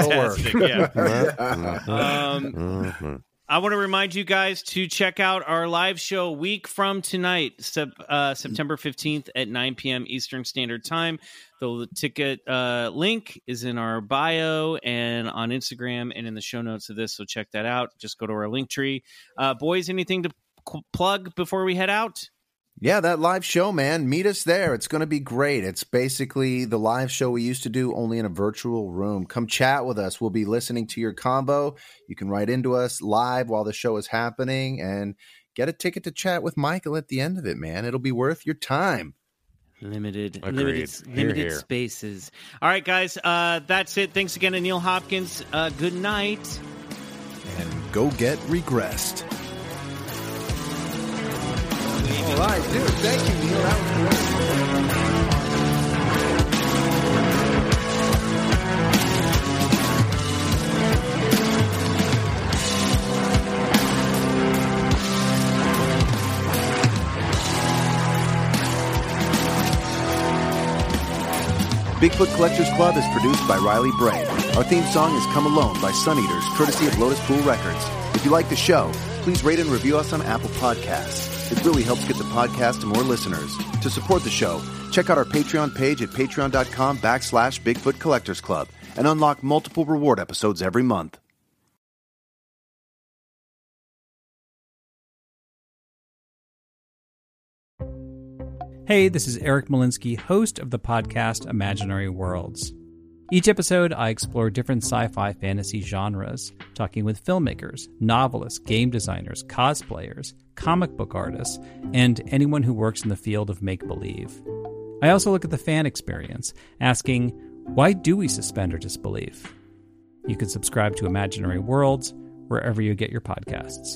S3: That'll work.
S4: I want to remind you guys to check out our live show a week from tonight, September 15th at 9 p.m. Eastern Standard Time. The ticket link is in our bio and on Instagram and in the show notes of this, so check that out. Just go to our link tree. Boys, anything to plug before we head out?
S3: Yeah, that live show, man. Meet us there. It's going to be great. It's basically the live show we used to do, only in a virtual room. Come chat with us. We'll be listening to your combo. You can write into us live while the show is happening and get a ticket to chat with Michael at the end of it, man. It'll be worth your time.
S4: Limited spaces. All right, guys. That's it. Thanks again to Neil Hopkins. Good night.
S2: And go get regressed.
S3: All right, dude. Thank you, Neil. That was great.
S6: Bigfoot Collectors Club is produced by Riley Bray. Our theme song is Come Alone by Sun Eaters, courtesy of Lotus Pool Records. If you like the show, please rate and review us on Apple Podcasts. It really helps get the podcast to more listeners. To support the show, check out our Patreon page at patreon.com/Bigfoot Collectors Club and unlock multiple reward episodes every month.
S9: Hey, this is Eric Malinsky, host of the podcast Imaginary Worlds. Each episode, I explore different sci-fi fantasy genres, talking with filmmakers, novelists, game designers, cosplayers, comic book artists, and anyone who works in the field of make-believe. I also look at the fan experience, asking, why do we suspend our disbelief? You can subscribe to Imaginary Worlds wherever you get your podcasts.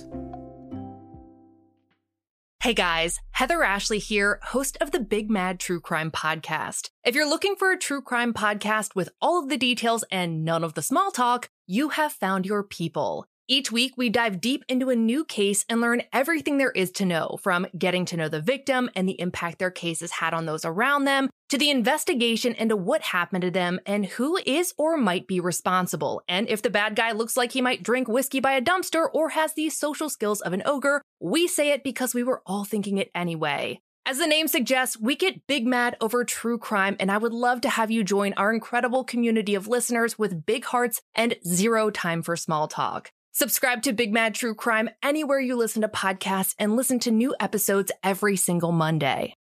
S10: Hey guys, Heather Ashley here, host of the Big Mad True Crime Podcast. If you're looking for a true crime podcast with all of the details and none of the small talk, you have found your people. Each week, we dive deep into a new case and learn everything there is to know, from getting to know the victim and the impact their case has had on those around them, to the investigation into what happened to them and who is or might be responsible. And if the bad guy looks like he might drink whiskey by a dumpster or has the social skills of an ogre, we say it because we were all thinking it anyway. As the name suggests, we get big mad over true crime, and I would love to have you join our incredible community of listeners with big hearts and zero time for small talk. Subscribe to Big Mad True Crime anywhere you listen to podcasts and listen to new episodes every single Monday.